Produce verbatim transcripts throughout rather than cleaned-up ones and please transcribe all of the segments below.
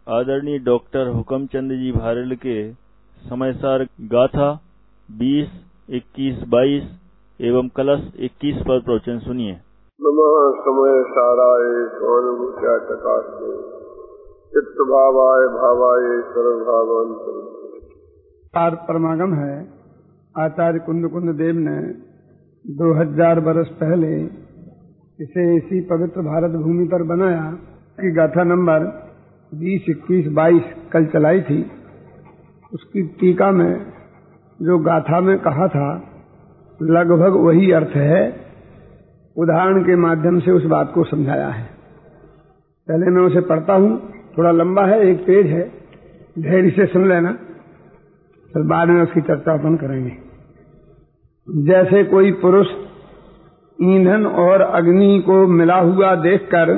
आदरणीय डॉक्टर हुकमचंद जी भारल के समयसार गाथा बीस, इक्कीस, बाईस एवं कलश इक्कीस पर प्रवचन सुनिए। नमः समय साराय स्वानुभूत्या चकास्ते चित्त भावाय भावाय सर्वभावांतर। पार परमागम है। आचार्य कुंद कुंद देव ने दो हजार बरस पहले इसे इसी पवित्र भारत भूमि पर बनाया कि गाथा नंबर बीस, इक्कीस, बाईस कल चलाई थी। उसकी टीका में जो गाथा में कहा था लगभग वही अर्थ है। उदाहरण के माध्यम से उस बात को समझाया है। पहले मैं उसे पढ़ता हूँ, थोड़ा लंबा है, एक पेज है, धैर्य से सुन लेना, फिर बाद में उसकी चर्चा अपन करेंगे। जैसे कोई पुरुष ईंधन और अग्नि को मिला हुआ देखकर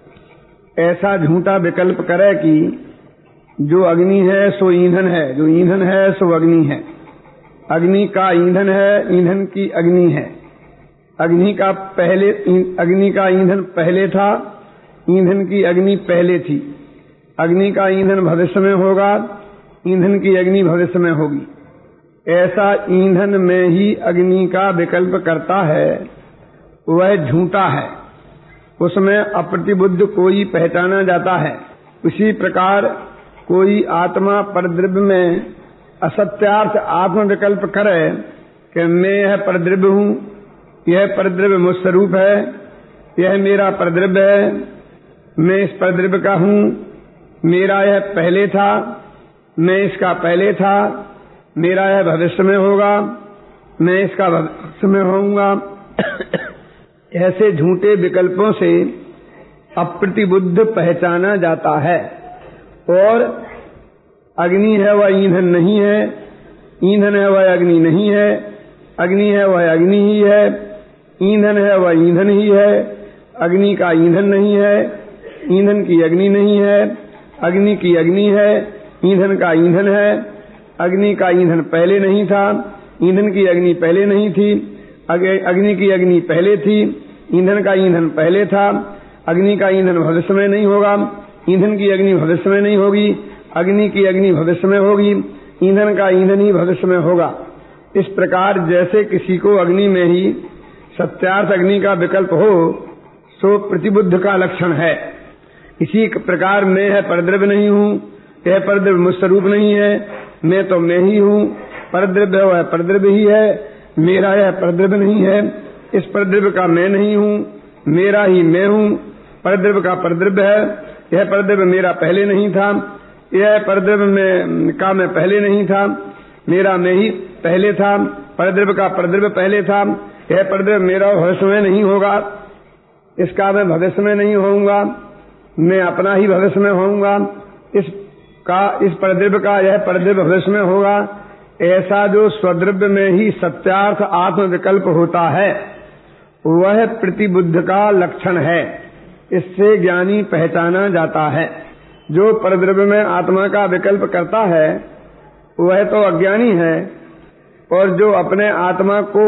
ऐसा झूठा विकल्प करे कि जो अग्नि है सो ईंधन है, जो ईंधन है सो अग्नि है, अग्नि का ईंधन है, ईंधन की अग्नि है, अग्नि का पहले अग्नि का ईंधन पहले था, ईंधन की अग्नि पहले थी, अग्नि का ईंधन भविष्य में होगा, ईंधन की अग्नि भविष्य में होगी। ऐसा ईंधन में ही अग्नि का विकल्प करता है वह झूठा है, उसमें अप्रतिबुद्ध कोई पहचाना जाता है। उसी प्रकार कोई आत्मा परद्रव्य में असत्यार्थ आत्म विकल्प करे कि मैं यह परद्रव्य हूँ, यह परद्रव्य मुझ स्वरूप है, यह मेरा परद्रव्य है, मैं इस परद्रव्य का हूँ, मेरा यह पहले था, मैं इसका पहले था, मेरा यह भविष्य में होगा, मैं इसका भविष्य में होऊंगा। ऐसे झूठे विकल्पों से अप्रतिबुद्ध पहचाना जाता है। और अग्नि है वह ईंधन नहीं है, ईंधन है वह अग्नि नहीं है, अग्नि है वह अग्नि ही है, ईंधन है वह ईंधन ही है, अग्नि का ईंधन नहीं है, ईंधन की अग्नि नहीं है, अग्नि की अग्नि है, ईंधन का ईंधन है, अग्नि का ईंधन पहले नहीं था, ईंधन की अग्नि पहले नहीं थी, अग्नि की अग्नि पहले थी, ईंधन का ईंधन पहले था, अग्नि का ईंधन भविष्य में नहीं होगा, ईंधन की अग्नि भविष्य में नहीं होगी, अग्नि की अग्नि भविष्य में होगी, ईंधन का ईंधन ही भविष्य में होगा। इस प्रकार जैसे किसी को अग्नि में ही सत्यार्थ अग्नि का विकल्प हो सो प्रतिबुद्ध का लक्षण है। इसी प्रकार मैं है परद्रव्य नहीं हूँ, यह परद्रव्य मुझ स्वरूप नहीं है, मैं तो मैं ही हूँ, परद्रव्य वह परद्रव्य ही है, मेरा यह परद्रव्य नहीं है, इस परद्रव्य का मैं नहीं हूँ, मेरा ही मैं हूँ, परद्रव्य का परद्रव्य है, यह परद्रव्य मेरा पहले नहीं था, यह परद्रव्य में का मैं पहले नहीं था, मेरा मैं ही पहले था, परद्रव्य का परद्रव्य पहले था, यह परद्रव्य मेरा भविष्य में नहीं होगा, इसका मैं भविष्य में नहीं होऊंगा, मैं अपना ही भविष्य में होऊंगा, इस का इस परद्रव्य का यह परद्रव्य भविष्य में होगा। ऐसा जो स्वद्रव्य में ही सत्यार्थ आत्म विकल्प होता है वह प्रतिबुद्ध का लक्षण है। इससे ज्ञानी पहचाना जाता है। जो परद्रव्य में आत्मा का विकल्प करता है वह तो अज्ञानी है, और जो अपने आत्मा को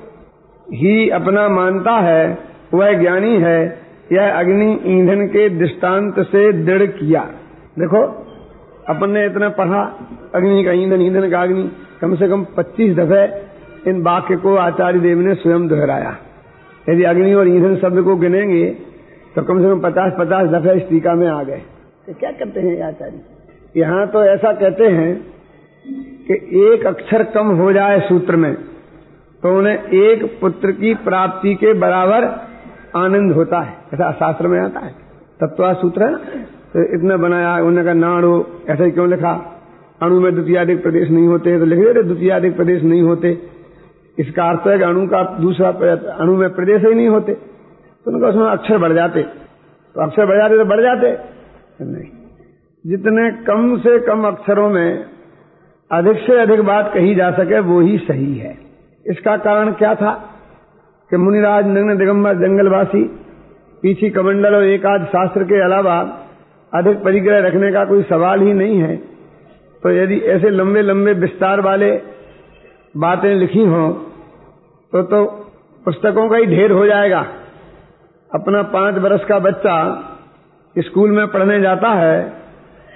ही अपना मानता है वह ज्ञानी है। यह अग्नि ईंधन के दृष्टांत से दृढ़ किया। देखो अपन ने इतना पढ़ा, अग्नि का ईंधन, ईंधन का अग्नि, कम से कम पच्चीस दफे इन वाक्य को आचार्य देव ने स्वयं दोहराया। यदि अग्नि और ईंधन शब्द को गिनेंगे तो कम से कम पचास पचास दफे इस टीका में आ गए। तो क्या करते हैं आचार्य? यहाँ तो ऐसा कहते हैं कि एक अक्षर कम हो जाए सूत्र में तो उन्हें एक पुत्र की प्राप्ति के बराबर आनंद होता है। ऐसा शास्त्र में आता है, तत्वा सूत्र है ना। तो इतना बनाया, उन्होंने कहा नाणु, ऐसा क्यों लिखा? अणु में द्वितीयादिक प्रदेश नहीं होते तो लिखे द्वितीयादिक प्रदेश नहीं होते। इसका अर्थ है कि अणु का दूसरा अणु में प्रदेश ही नहीं होते, तो उनका उसमें अक्षर बढ़ जाते, तो अक्षर बढ़ जाते तो बढ़ जाते नहीं। जितने कम से कम अक्षरों में अधिक से अधिक बात कही जा सके वो ही सही है। इसका कारण क्या था कि मुनिराज नग्न दिगंबर जंगलवासी पीछी कमंडल और एक आध शास्त्र के अलावा अधिक परिग्रह रखने का कोई सवाल ही नहीं है। तो यदि ऐसे लंबे लंबे विस्तार वाले बातें लिखी हों तो तो पुस्तकों का ही ढेर हो जाएगा। अपना पांच वर्ष का बच्चा स्कूल में पढ़ने जाता है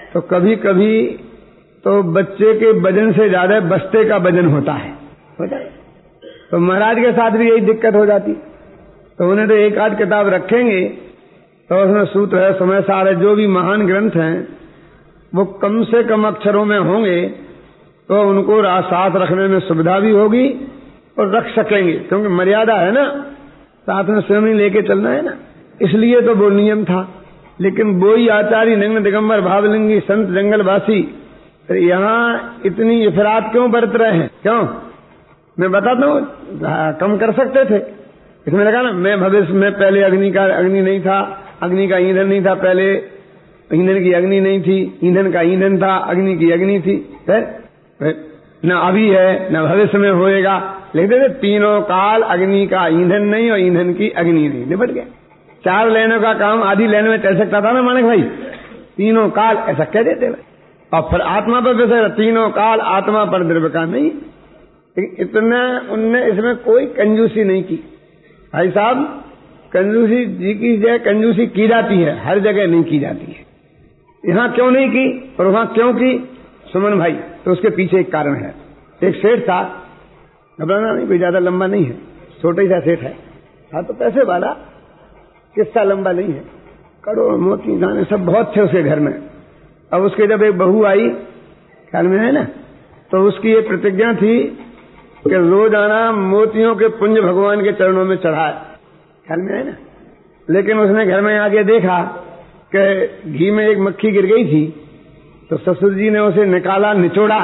तो कभी कभी तो बच्चे के वजन से ज्यादा बस्ते का वजन होता है, होता है। तो महाराज के साथ भी यही दिक्कत हो जाती। तो उन्हें तो एक आध किताब रखेंगे तो उसमें सूत्र है, समय सार है, जो भी महान ग्रंथ हैं वो कम से कम अक्षरों में होंगे तो उनको साथ रखने में सुविधा भी होगी और रख सकेंगे, क्योंकि मर्यादा है ना, साथ में स्वयं ही लेके चलना है ना, इसलिए तो वो नियम था। लेकिन वही आचार्य नग्न दिगंबर भावलिंगी संत जंगलवासी यहाँ इतनी इफरात क्यों बरत रहे हैं? क्यों? मैं बताता हूँ, कम कर सकते थे। इसमें लगा ना, मैं भविष्य में पहले अग्नि का अग्नि नहीं था, अग्नि का ईंधन नहीं था, पहले ईंधन की अग्नि नहीं थी, ईंधन का ईंधन था, अग्नि की अग्नि थी, न अभी है न भविष्य में होएगा। लिखते थे तीनों काल अग्नि का ईंधन नहीं और ईंधन की अग्नि नहीं। निपट गया। चार लेने का काम आधी लेने में चल सकता था ना मानक भाई, तीनों काल ऐसा कह देते भाई। और फिर आत्मा पर वैसे तीनों काल आत्मा पर द्रव्य का नहीं, इतना उनने इसमें कोई कंजूसी नहीं की। भाई साहब, कंजूसी जी की जगह कंजूसी की जाती है, हर जगह नहीं की जाती है। यहाँ क्यों नहीं की और वहां क्यों की सुमन भाई? तो उसके पीछे एक कारण है। एक सेठ था, घबराना नहीं, कोई ज्यादा लंबा नहीं है, छोटा ही सा सेठ है, था तो पैसे वाला, किस्सा लंबा नहीं है, करोड़ मोती दाने सब बहुत थे उसके घर में। अब उसके जब एक बहू आई, ख्याल में है ना, तो उसकी ये प्रतिज्ञा थी कि रोजाना मोतियों के पुंज भगवान के चरणों में चढ़ाए, ख्याल में है ना। लेकिन उसने घर में आके देखा कि घी में एक मक्खी गिर गई थी, तो ससुर जी ने उसे निकाला, निचोड़ा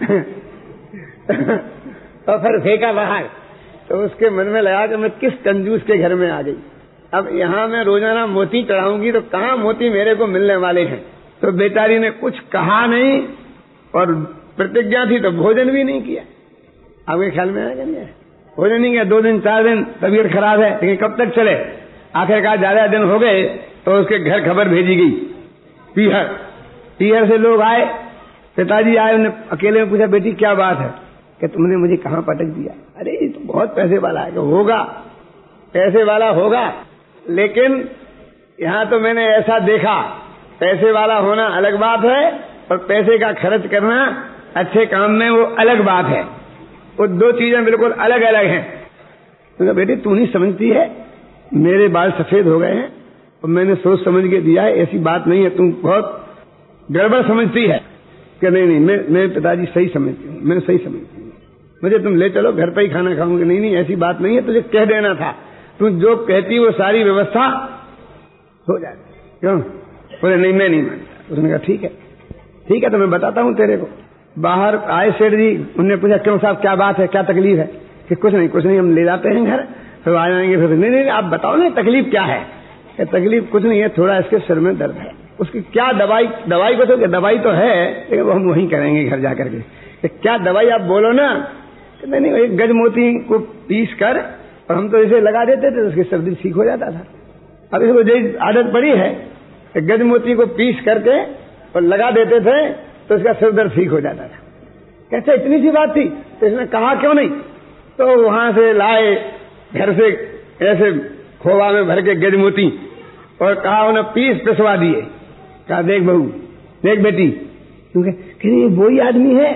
और फिर फेंका बाहर। तो उसके मन में लगा कि मैं किस कंजूस के घर में आ गई, अब यहाँ मैं रोजाना मोती चढ़ाऊंगी तो कहाँ मोती मेरे को मिलने वाले हैं। तो बेचारी ने कुछ कहा नहीं और प्रतिज्ञा थी तो भोजन भी नहीं किया। आपके ख्याल में आएगा नहीं? भोजन नहीं किया, दो दिन चार दिन तबीयत खराब है, लेकिन कब तक चले? आखिरकार ज्यादा दिन हो गए तो उसके घर खबर भेजी गई, पीहर पीहर से लोग आए, पिताजी आए, उन्हें अकेले में पूछा, बेटी क्या बात है? कि तुमने मुझे कहाँ पटक दिया? अरे ये तो बहुत पैसे वाला है। होगा, पैसे वाला होगा, लेकिन यहाँ तो मैंने ऐसा देखा, पैसे वाला होना अलग बात है और पैसे का खर्च करना अच्छे काम में वो अलग बात है। वो दो चीजें बिल्कुल अलग अलग हैं। तो बेटी तू नहीं समझती है, मेरे बाल सफेद हो गए हैं और मैंने सोच समझ के दिया है, ऐसी बात नहीं है, तुम बहुत गड़बड़ समझती है। कि नहीं नहीं, मैं मेरे पिताजी सही समझती हूँ, मैं सही समझती हूँ, मुझे तुम ले चलो, घर पे ही खाना खाऊंगी। नहीं नहीं, ऐसी बात नहीं है, तुझे कह देना था, तू जो कहती वो सारी व्यवस्था हो जाती। क्यों? बोले नहीं मैं नहीं मानता। उसने कहा ठीक है ठीक है, तो मैं बताता हूँ तेरे को। बाहर आए सेठ जी, उन्होंने पूछा क्यों साहब क्या बात है, क्या तकलीफ है? कि कुछ नहीं कुछ नहीं, हम ले जाते हैं घर, फिर आ जाएंगे। फिर नहीं नहीं आप बताओ ना तकलीफ क्या है? कि तकलीफ कुछ नहीं है, थोड़ा इसके सिर में दर्द है। उसकी क्या दवाई? दवाई को तो दवाई तो है, लेकिन वो हम वहीं करेंगे घर जा करके। कि क्या दवाई आप बोलो ना? कि नहीं नहीं, एक गज मोती को पीस कर और हम तो इसे लगा देते थे, उसकी सर्दी ठीक हो जाता था। अब इसको जो आदत पड़ी है, गज मोती को पीस करके और लगा देते थे तो इसका सिर दर्द ठीक हो जाता था। कैसे इतनी सी बात थी? तो इसने कहा क्यों नहीं? तो वहां से लाए घर से ऐसे खोवा में भर के गज मोती और कहा उन्हें पीस पिसवा दिए। कहा देख बहू, देख बेटी, क्योंकि ये वही आदमी है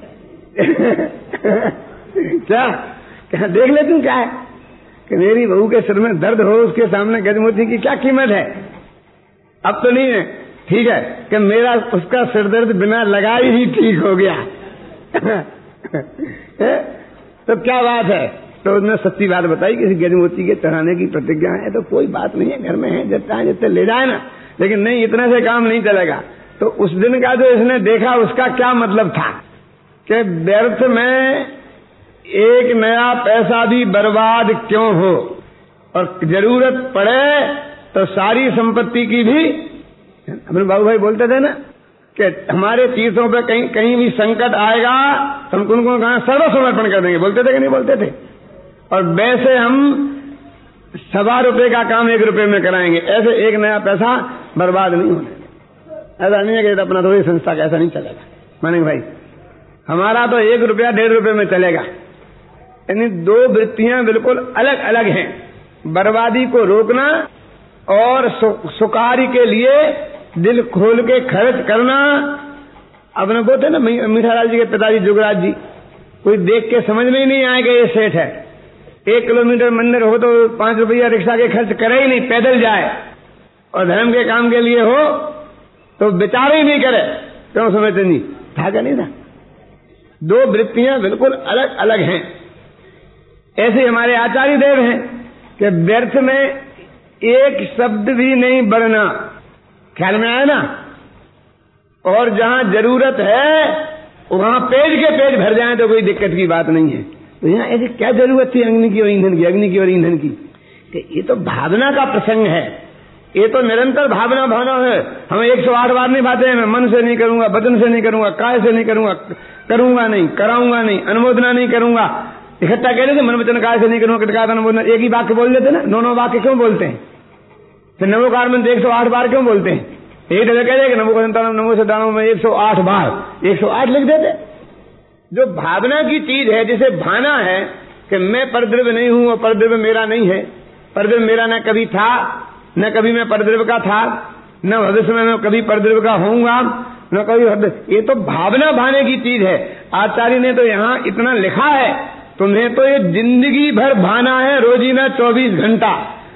क्या? क्या देख ले तू क्या है कि मेरी बहू के सिर में दर्द हो, उसके सामने गज मोती की क्या कीमत है? अब तो नहीं है, ठीक है कि मेरा उसका सिर दर्द बिना लगाए ही ठीक हो गया तो क्या बात है? तो उसने सच्ची बात बताई, किसी गज मोती के चढ़ाने की प्रतिज्ञा है तो कोई बात नहीं है, घर में है, जितना है जितने ले जाए ना, लेकिन नहीं इतने से काम नहीं चलेगा। तो उस दिन का जो इसने देखा उसका क्या मतलब था कि व्यर्थ में एक नया पैसा भी बर्बाद क्यों हो, और जरूरत पड़े तो सारी संपत्ति की भी। अपने बाबू भाई बोलते थे ना कि हमारे तीर्थों पे कहीं कहीं भी संकट आएगा तो हम उनको कहा सर्वसमर्पण कर देंगे, बोलते थे कि नहीं बोलते थे? और वैसे हम सवा रुपए का काम एक रुपए में कराएंगे, ऐसे एक नया पैसा बर्बाद नहीं होने। ऐसा नहीं है कि अपना थोड़ी संस्था का ऐसा नहीं चलेगा मानिक भाई, हमारा तो एक रुपया डेढ़ रुपए में चलेगा। यानी दो वृत्तियां बिल्कुल अलग अलग हैं, बर्बादी को रोकना और सुकारी के लिए दिल खोल के खर्च करना। अपने बोलते ना मीठालाल जी के पिताजी जुगराज जी, कोई देख के समझ में ही नहीं आएगा ये सेठ है। एक किलोमीटर मंदिर हो तो पांच रुपया रिक्शा के खर्च करे ही नहीं, पैदल जाए, और धर्म के काम के लिए हो तो विचार ही नहीं करे, क्यों समझते नहीं, था क्या नहीं था। दो वृत्तियां बिल्कुल अलग अलग हैं। ऐसे हमारे आचार्य देव हैं कि व्यर्थ में एक शब्द भी नहीं बढ़ना, ख्याल में आया ना, और जहां जरूरत है वहां पेज के पेज भर जाए तो कोई दिक्कत की बात नहीं है। तो यहाँ ऐसी क्या जरूरत थी अग्नि की और ईंधन की, अग्नि की और ईंधन की, कि ये तो भावना का प्रसंग है, ये तो निरंतर भावना भावना है। हम एक सौ आठ बार नहीं भाते हैं, मैं मन से नहीं करूंगा, बदन से नहीं करूंगा, काय से नहीं करूंगा, करूंगा नहीं, कराऊंगा नहीं, अनुमोदना नहीं करूंगा, इकट्ठा कह देते मन वचन काय से नहीं करूंगा, कटका अनुमोदना, एक ही वाक्य बोल देते ना, नौ नौ वाक्य क्यों बोलते हैं, फिर नमोकार में एक सौ आठ बार क्यों बोलते हैं, एक जगह कह देगा नमो संतानम नमो सदानम में एक सौ आठ बार एक सौ आठ लिख देते। जो भावना की चीज है, जिसे भाना है कि मैं परद्रव्य नहीं हूं और परद्रव्य मेरा नहीं है, परद्रव्य मेरा न कभी था न कभी मैं परद्रव्य का था, न भविष्य में मैं कभी परद्रव्य का होऊंगा, न कभी, ये तो भावना भाने की चीज है। आचार्य ने तो यहाँ इतना लिखा है, तुम्हें तो ये जिंदगी भर भाना है, रोजीना चौबीस घंटा,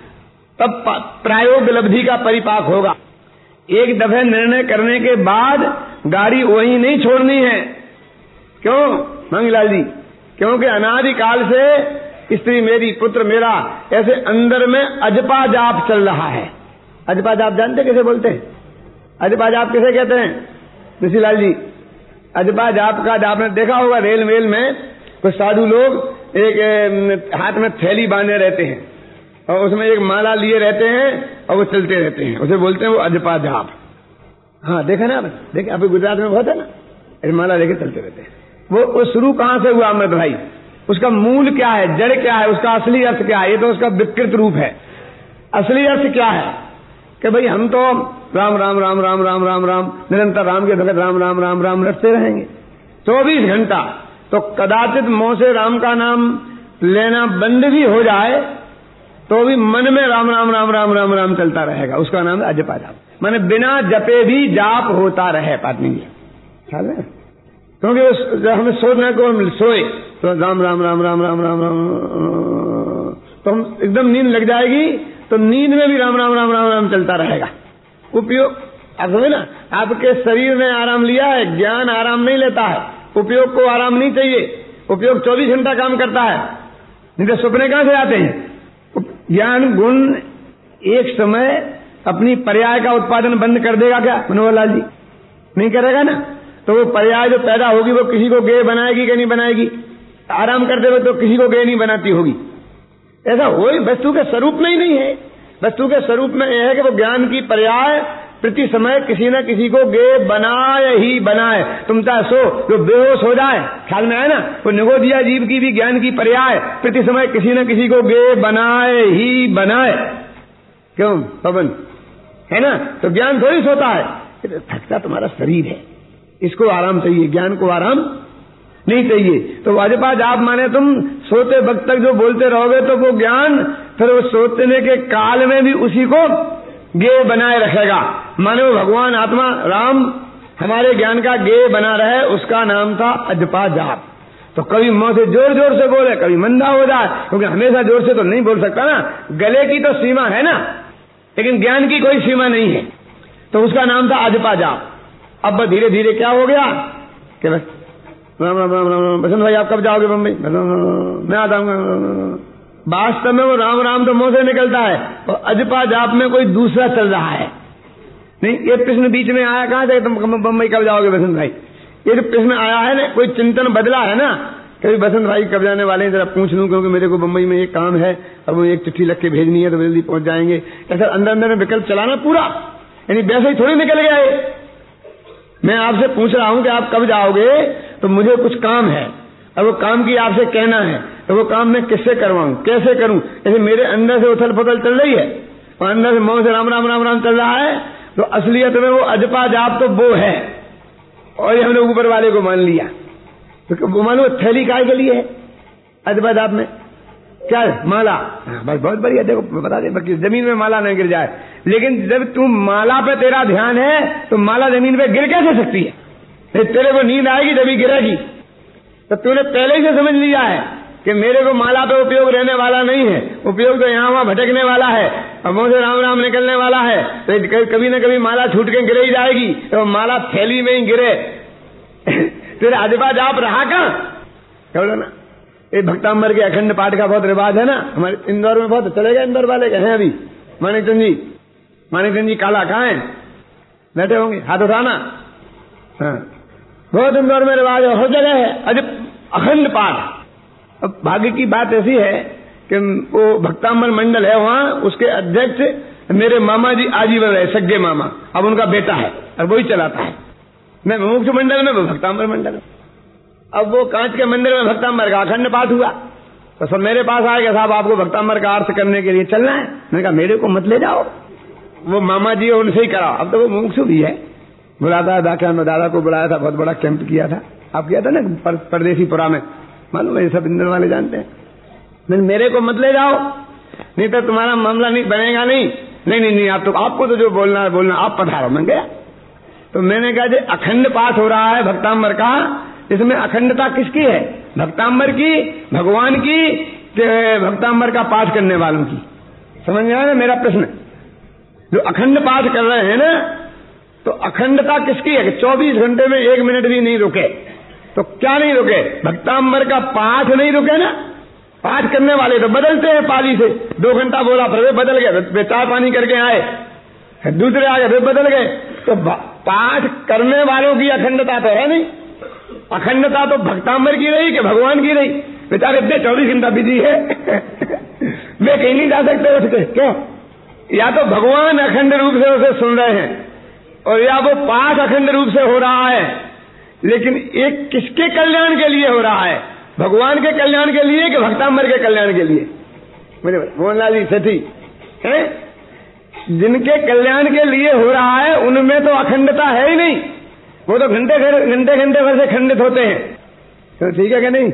तब प्रायोग उपलब्धि का परिपाक होगा। एक दफे निर्णय करने के बाद गाड़ी वहीं नहीं छोड़नी है। क्यों मंगलाल जी? क्योंकि अनादिकाल से स्त्री मेरी, पुत्र मेरा, ऐसे अंदर में अजपा जाप चल रहा है। अजपा जाप जानते कैसे बोलते हैं? अजपा जाप कैसे कहते हैं ऋषिलाल जी? अजपा जाप का आपने देखा होगा, रेल मेल में कुछ साधु लोग एक हाथ में थैली बांधे रहते हैं और उसमें एक माला लिए रहते हैं और वो चलते रहते हैं, उसे बोलते हैं वो अजपा जाप। हाँ देखा ना, देखे अभी गुजरात में बहुत है ना, माला लेके चलते रहते हैं। वो, वो शुरू कहां से हुआ अमृत भाई? उसका मूल क्या है, जड़ क्या है, उसका असली अर्थ क्या है? ये तो उसका विकृत रूप है। असली अर्थ क्या है कि भाई हम तो राम राम राम राम राम राम राम निरंतर राम के भगत राम राम राम राम रटते रहेंगे चौबीस घंटा। तो कदाचित मुंह से राम का नाम लेना बंद भी हो जाए तो भी मन में राम राम राम राम राम राम चलता रहेगा, उसका नाम है अजपा जाप। माने बिना जपे भी जाप होता रहे पाटनी जी, ख्याल है? क्योंकि जब हमें सोचना को हम सोए तो राम राम राम राम राम राम राम, तो हम एकदम नींद लग जाएगी, तो नींद में भी राम राम राम राम राम चलता रहेगा। उपयोग आप समझे ना, आपके शरीर ने आराम लिया है, ज्ञान आराम नहीं लेता है, उपयोग को आराम नहीं चाहिए। उपयोग चौबीस घंटा काम करता है, नहीं तो सपने कहां से आते हैं? ज्ञान गुण एक समय अपनी पर्याय का उत्पादन बंद कर देगा क्या मनोहर लाल जी? नहीं करेगा ना। तो वो पर्याय जो पैदा होगी वो किसी को गेय बनाएगी कि नहीं बनाएगी? आराम करते हुए तो किसी को गेय नहीं बनाती होगी। ऐसा वही वस्तु के स्वरूप में ही नहीं है। वस्तु के स्वरूप में यह है कि वो ज्ञान की पर्याय प्रति समय किसी न किसी को गेय बनाए ही बनाए। तुम चाहे सो जो बेहोश हो जाए, ख्याल में आए ना, वो निगोदिया जीव की भी ज्ञान की पर्याय प्रति समय किसी न किसी को गेय बनाए ही बनाए। क्यों पवन है ना? तो ज्ञान थोड़ी सोता है, थकता तुम्हारा शरीर है, इसको आराम चाहिए, ज्ञान को आराम नहीं चाहिए। तो अजपा जाप माने तुम सोते वक्त तक जो बोलते रहोगे तो वो ज्ञान फिर वो सोचने के काल में भी उसी को गेय बनाए रखेगा। माने वो भगवान आत्मा राम हमारे ज्ञान का गेय बना रहे, उसका नाम था अजपा जाप। तो कभी मुंह से जोर जोर से बोले, कभी मंदा हो जाए, क्योंकि हमेशा जोर से तो नहीं बोल सकता ना, गले की तो सीमा है ना, लेकिन ज्ञान की कोई सीमा नहीं है। तो उसका नाम था अजपा जाप। अब धीरे धीरे क्या हो गया कि बस राम राम राम राम बसंत भाई आप कब जाओगे बम्बई? मैं आता हूँ। वास्तव में वो राम राम तो मुंह से निकलता है और अजपा जाप में कोई दूसरा चल रहा है। नहीं, ये प्रश्न बीच में आया कहां से तुम बम्बई कब जाओगे बसंत भाई? ये जो प्रश्न आया है ना, कोई चिंतन बदला है ना, कभी बसंत भाई कब जाने वाले हैं जरा पूछ लूं, क्योंकि मेरे को बम्बई में एक काम है और वो एक चिट्ठी लिख के भेजनी है तो जल्दी पहुंच जाएंगे। ऐसा अंदर अंदर में विकल्प चलाना पूरा, यानी वैसे ही थोड़ी निकल गया है। मैं आपसे पूछ रहा हूं कि आप कब जाओगे, तो मुझे कुछ काम है और वो काम की आपसे कहना है, तो वो काम मैं किससे करवाऊं, कैसे करूं? जैसे मेरे अंदर से उथल पुथल चल रही है और अंदर से मुंह से राम राम राम राम चल रहा है, तो असलियत में वो अजपा जाप तो वो है और ये हमने ऊपर वाले को मान लिया। तो वो मानो थैली काय के लिए है अजपा जाप में क्या है? माला। बस बहुत बढ़िया, देखो बता दे, जमीन में माला नहीं गिर जाए। लेकिन जब तू माला पे तेरा ध्यान है तो माला जमीन पे गिर कैसे सकती है? तेरे को नींद आएगी जब गिरेगी। तो तूने पहले ही से समझ लिया है कि मेरे को माला पे उपयोग रहने वाला नहीं है, उपयोग तो यहाँ वहां भटकने वाला है और मुंह से राम राम निकलने वाला है। तो कभी न कभी माला छूट के गिर ही जाएगी, तो माला थैली में ही गिरे। तेरे अजबा जाप रहा कहाँ? बोलो ना, ये भक्तांबर के अखंड पाठ का बहुत रिवाज है ना हमारे इंदौर में, बहुत चलेगा। इंदौर वाले कहे अभी मानिकचंद जी, मानिकचंद जी काला कहाँ है? बैठे होंगे, हाथ उठाना। हाँ, बहुत इंदौर में रिवाज है, हर जगह है अजब अखंड पाठ। अब भाग्य की बात ऐसी है कि वो भक्तांबर मंडल है वहाँ, उसके अध्यक्ष मेरे मामा जी आजीवन रहे, सग्गे मामा। अब उनका बेटा है और वही चलाता है। मैं मुख्य मंडल में, वो भक्तांबर मंडल। अब वो कांच के मंदिर में भक्तांबर का अखंड पाठ हुआ तो सब मेरे पास आए कि साहब आपको भक्तांबर का अर्थ करने के लिए चलना है। मैंने कहा मेरे को मत ले जाओ, वो मामा जी उनसे ही कराओ। अब तो वो मुमुक्षु भी है, बुलाता है व्याख्यान में, दादा को बुलाया था, बहुत बड़ा कैंप किया था। आप किया था ना पर, परदेसीपुरा में, मालूम है, ये सब इंदौर वाले जानते हैं। नहीं मेरे को मत ले जाओ, नहीं तो तुम्हारा मामला नहीं बनेगा। नहीं नहीं नहीं, नहीं आप तो, आपको तो जो बोलना है बोलना, आप पधारो। मैं गया तो मैंने कहा जी अखंड पाठ हो रहा है भक्तांबर का, इसमें अखंडता किसकी है? भक्तांबर की, भगवान की, भक्तांबर का पाठ करने वालों की। समझ में आया ना मेरा प्रश्न? जो अखंड पाठ कर रहे हैं ना, तो अखंडता किसकी है कि चौबीस घंटे में एक मिनट भी नहीं रुके। तो क्या नहीं रुके? भक्तांबर का पाठ नहीं रुके ना। पाठ करने वाले तो बदलते हैं पाली से, दो घंटा बोला फिर वे बदल गए, वे चाय पानी करके आए, दूसरे आ गए फिर बदल गए। तो पाठ करने वालों की अखंडता तो है नहीं। अखंडता तो भक्तांबर की रही कि भगवान की रही? बेचारे इतने चौबीस घंटा बिजी है वे कहीं नहीं जा सकते उठ के। क्यों? या तो भगवान अखंड रूप से उसे सुन रहे हैं और या वो पाठ अखंड रूप से हो रहा है, लेकिन एक किसके कल्याण के लिए हो रहा है? भगवान के कल्याण के लिए कि भक्तांबर के कल्याण के लिए? मुझे मोहनलाल जी सेठी है, जिनके कल्याण के लिए हो रहा है उनमें तो अखंडता है ही नहीं। वो तो घंटे घंटे घंटे भर से खंडित होते हैं। तो ठीक है क्या? नहीं,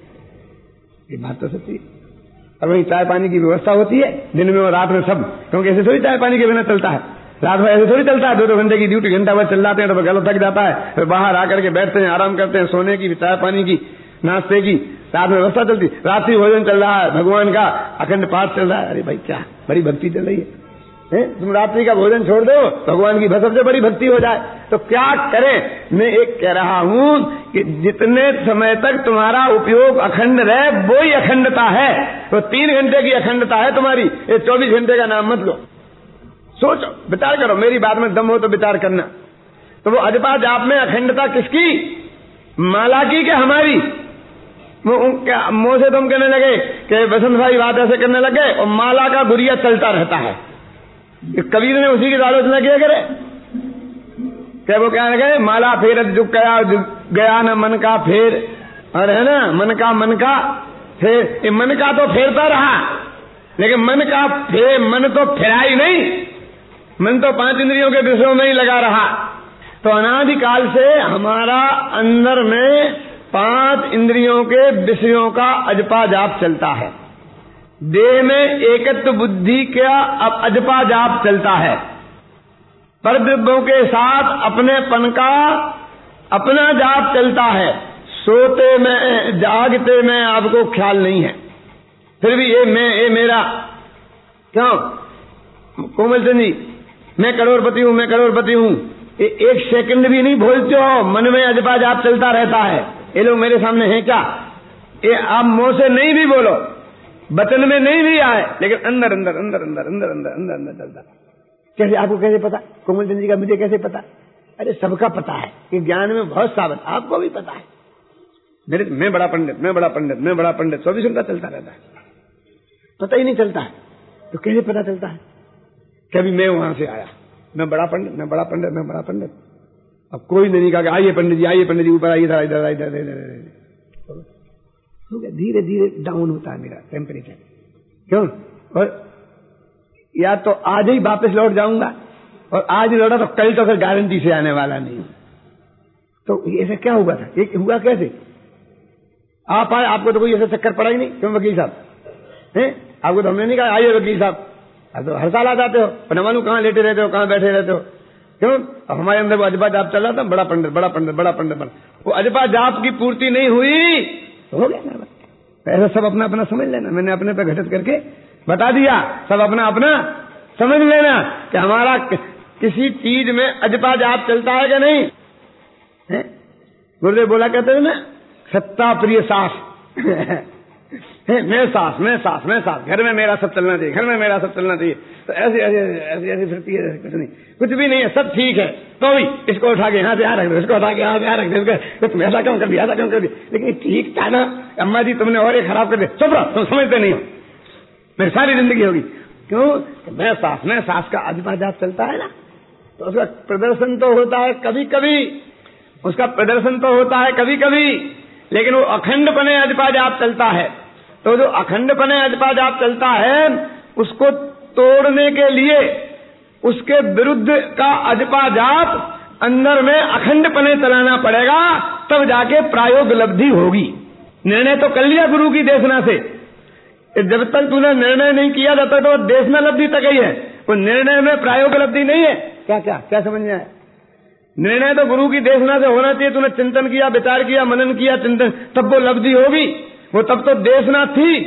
ये बात तो सच्ची है। अब वही चाय पानी की व्यवस्था होती है दिन में और रात में सब, क्योंकि ऐसे थोड़ी चाय पानी के बिना चलता है। रात में ऐसे थोड़ी चलता है, दो दो घंटे की ड्यूटी, घंटा भर चिल्लाते हैं तो गला थक जाता है, फिर बाहर आकर के बैठते हैं, आराम करते हैं, सोने की, चाय पानी की, नाश्ते की, रात में व्यवस्था चलती। रात्रि भोजन चल रहा है, भगवान का अखंड पाठ चल रहा है। अरे भाई क्या बड़ी भक्ति चल रही है, है? तुम रात्रि का भोजन छोड़ दो, भगवान की सबसे बड़ी भक्ति हो जाए तो क्या करें? मैं एक कह रहा हूं कि जितने समय तक तुम्हारा उपयोग अखंड रहे वो ही अखंडता है। तो तीन घंटे की अखंडता है तुम्हारी, ये चौबीस घंटे का नाम मत लो। सोचो, विचार करो, मेरी बात में दम हो तो विचार करना। तो वो अजपा जाप में अखंडता किसकी? माला की कि हमारी? मुंह से तुम कहने लगे कि बसंत भाई बात ऐसे करने लगे और माला का गुरिया चलता रहता है। कबीर ने उसी की आलोचना किया करे, क्या वो क्या लगे? माला फेरत जुग गया, गया न मन का फेर, और है ना मन का मन का फेर। ये मन का तो फेरता रहा, लेकिन मन का फेर, मन तो फेरा ही नहीं, मन तो पांच इंद्रियों के विषयों में ही लगा रहा। तो अनादिकाल से हमारा अंदर में पांच इंद्रियों के विषयों का अजपा जाप चलता है। देह में एकत्व बुद्धि का अब अजपा जाप चलता है। परद्रव्यों के साथ अपनेपन का अपना जाप चलता है। सोते में जागते में आपको ख्याल नहीं है, फिर भी ये मैं, ये मेरा। क्यों? कोमल चंद जी, मैं करोड़पति हूं, मैं करोड़पति हूं, एक सेकंड भी नहीं भूलते हो, मन में अजपा जाप चलता रहता है। ये लोग मेरे सामने हैं क्या? ये आप मुंह से नहीं भी बोलो, बचन में नहीं भी आए, लेकिन अंदर अंदर अंदर अंदर अंदर अंदर अंदर अंदर चलता। कैसे? आपको कैसे पता? कोमल चंद जी का मुझे कैसे पता? अरे सबका पता है कि ज्ञान में बहुत सावध, आपको भी पता है। मेरे मैं बड़ा पंडित, मैं बड़ा पंडित, मैं बड़ा पंडित, चौबीस घंटा चलता रहता है, पता ही नहीं चलता है। तो कैसे पता चलता है? कभी मैं वहां से आया, मैं बड़ा पंडित, मैं बड़ा पंडित, मैं बड़ा पंडित। अब कोई नहीं कहा कि आइए पंडित जी, आइए पंडित जी, ऊपर आइए, इधर इधर इधर इधर। धीरे धीरे डाउन होता है मेरा टेम्परेचर। क्यों? और या तो आज ही वापस लौट जाऊंगा, और आज लौटा तो कल तो फिर गारंटी से आने वाला नहीं। तो ऐसा क्या हुआ था? एक हुआ कैसे? आप आए, आपको तो कोई ऐसा चक्कर पड़ा ही नहीं। क्यों वकील साहब? हैं? आपको तो हमने नहीं कहा आइए वकील साहब, अब तो हर साल आ जाते हो, पर न मालूम कहाँ लेटे रहते हो, कहाँ बैठे रहते हो, क्यों? अब हमारे अंदर वो अजपा जाप चल रहा था, बड़ा पंडित बड़ा पंडित बड़ा पंडित बड़ा, वो अजपा जाप की पूर्ति नहीं हुई तो हो गया ना। ऐसा सब अपना अपना समझ लेना, मैंने अपने पे घटित करके बता दिया, सब अपना अपना समझ लेना कि हमारा किसी चीज में अजपा जाप चलता है कि नहीं है? गुरुदेव बोला करते थे ना, सत्ता प्रिय सास मैं सास मैं सास मैं सास, घर में मेरा सब चलना चाहिए, घर में मेरा सब चलना चाहिए। तो ऐसे ऐसे ऐसे ऐसे फिरती है, कुछ नहीं, कुछ भी नहीं है, सब ठीक है, तो भी इसको उठा के यहाँ से यहाँ रख दो, इसको उठा के यहाँ से यहाँ रख दो, तो तुम ऐसा क्यों कर दिया, ऐसा क्यों कर दिया, लेकिन ठीक था ना अम्मा जी, तुमने और ये खराब कर दिया, चुप रहो, तुम समझते नहीं हो, मेरी सारी जिंदगी होगी। क्यों? मैं सास मैं सास का अजपा जाप चलता है ना, तो उसका प्रदर्शन तो होता है कभी कभी, उसका प्रदर्शन तो होता है कभी कभी, लेकिन वो अखंड पने अजपा जाप चलता है। तो जो अखंड पने अजपा जाप चलता है उसको तोड़ने के लिए उसके विरुद्ध का अजपा जाप अंदर में अखंड पने चलाना पड़ेगा, तब जाके प्रायोग लब्धि होगी। निर्णय तो कर लिया गुरु की देशना से, जब तक तूने निर्णय नहीं किया जब तक तो देशना लब्धि तक ही है, वो निर्णय में प्रायोग लब्धि नहीं है। क्या क्या क्या समझ में आया? निर्णय तो गुरु की देशना से होना चाहिए, तूने चिंतन किया, विचार किया, मनन किया, चिंतन, तब वो लब्धि होगी। वो तब तो देशना थी,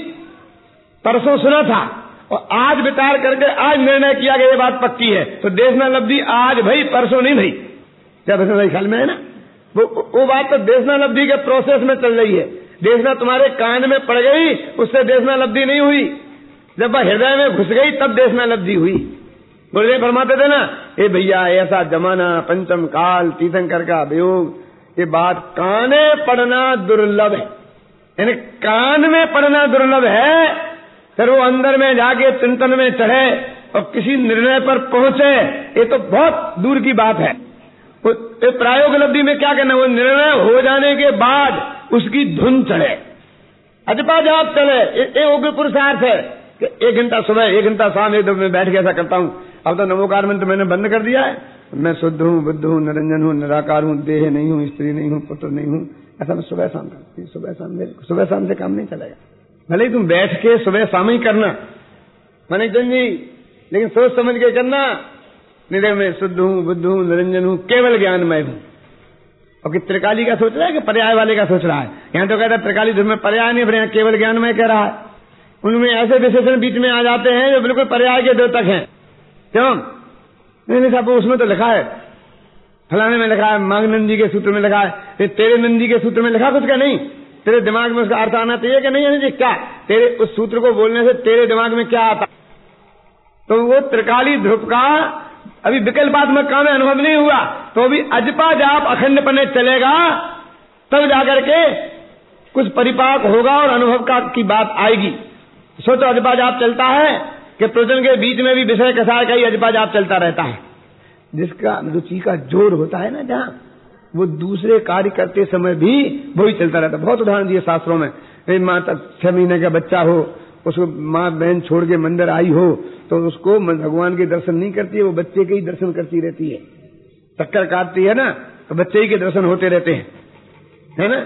परसों सुना था और आज विचार करके आज निर्णय किया गया, ये बात पक्की है, तो देशना लब्धि आज भाई, परसों नहीं भाई। क्या भाई ख्याल में है ना? वो वो बात तो देशना लब्धि के प्रोसेस में चल रही है। देशना तुम्हारे कान में पड़ गई, उससे देशना लब्धि नहीं हुई, जब वह हृदय में घुस गई तब देशना लब्धि हुई। गुरुदेव फरमाते थे ना, ए भैया ऐसा जमाना, पंचम काल, तीर्थंकर का वियोग, ये बात काने पड़ना दुर्लभ है, यानी कान में पड़ना दुर्लभ है, फिर वो अंदर में जाके चिंतन में चढ़े और किसी निर्णय पर पहुंचे, ये तो बहुत दूर की बात है। वो प्रायोग लब्धि में क्या करना, वो निर्णय हो जाने के बाद उसकी धुन चढ़े, अजपा जाप चले, ये उग्र पुरुषार्थ है कि एक घंटा सुबह, एक घंटा शाम, एक दो में बैठ के ऐसा करता हूँ। अब तो नमोकार मंत्र मैंने बंद कर दिया है, मैं शुद्ध हूँ, बुद्ध हूँ, निरंजन हूँ, निराकार हूँ, देह नहीं हूँ, स्त्री नहीं हूँ, पुत्र नहीं हूँ, ऐसा मैं सुबह शाम करती हूँ। सुबह शाम सुबह शाम से काम नहीं चलेगा, भले ही तुम बैठ के सुबह शाम ही करना मनीचंद जी, लेकिन सोच समझ के करना। निरय में शुद्ध हूँ, बुद्ध हूँ, निरंजन हूँ, केवल ज्ञानमय हूँ। और कि त्रिकाली का सोच रहा है कि पर्याय वाले का सोच रहा है? यहाँ तो कहता है त्रिकाली धर्म में पर्याय नहीं, फिर यहाँ केवल ज्ञानमय कह रहा है। उनमें ऐसे विशेषण बीच में आ जाते हैं जो बिल्कुल पर्याय के द्योतक हैं। क्यों? नहीं साहब, उसमें तो लिखा है, फलाने में लिखा है, मांग नंदी के सूत्र में लिखा है, तेरे नंदी के सूत्र में लिखा कुछ का नहीं, तेरे दिमाग में उसका अर्थ आना चाहिए कि नहीं आना चाहिए? क्या तेरे उस सूत्र को बोलने से तेरे दिमाग में क्या आता? तो वो त्रिकाली ध्रुव का अभी विकल्पात्मक काम में अनुभव नहीं हुआ, तो अभी अजपा जाप अखंड पने चलेगा, तब जाकर के कुछ परिपाक होगा और अनुभव का की बात आएगी। सोचो, अजपा जाप चलता है कि प्रवचन के बीच में भी विषय कसाय का ही अजपा जाप चलता रहता है, जिसका रुचि का जोर होता है ना, जहाँ वो दूसरे कार्य करते समय भी वही चलता रहता है। बहुत उदाहरण दिए शास्त्रों में, माँ छह महीने का बच्चा हो, उसको माँ बहन छोड़ के मंदिर आई हो तो उसको भगवान के दर्शन नहीं करती है, वो बच्चे के ही दर्शन करती रहती है। चक्कर काटती है ना तो बच्चे ही के दर्शन होते रहते हैं, है ना।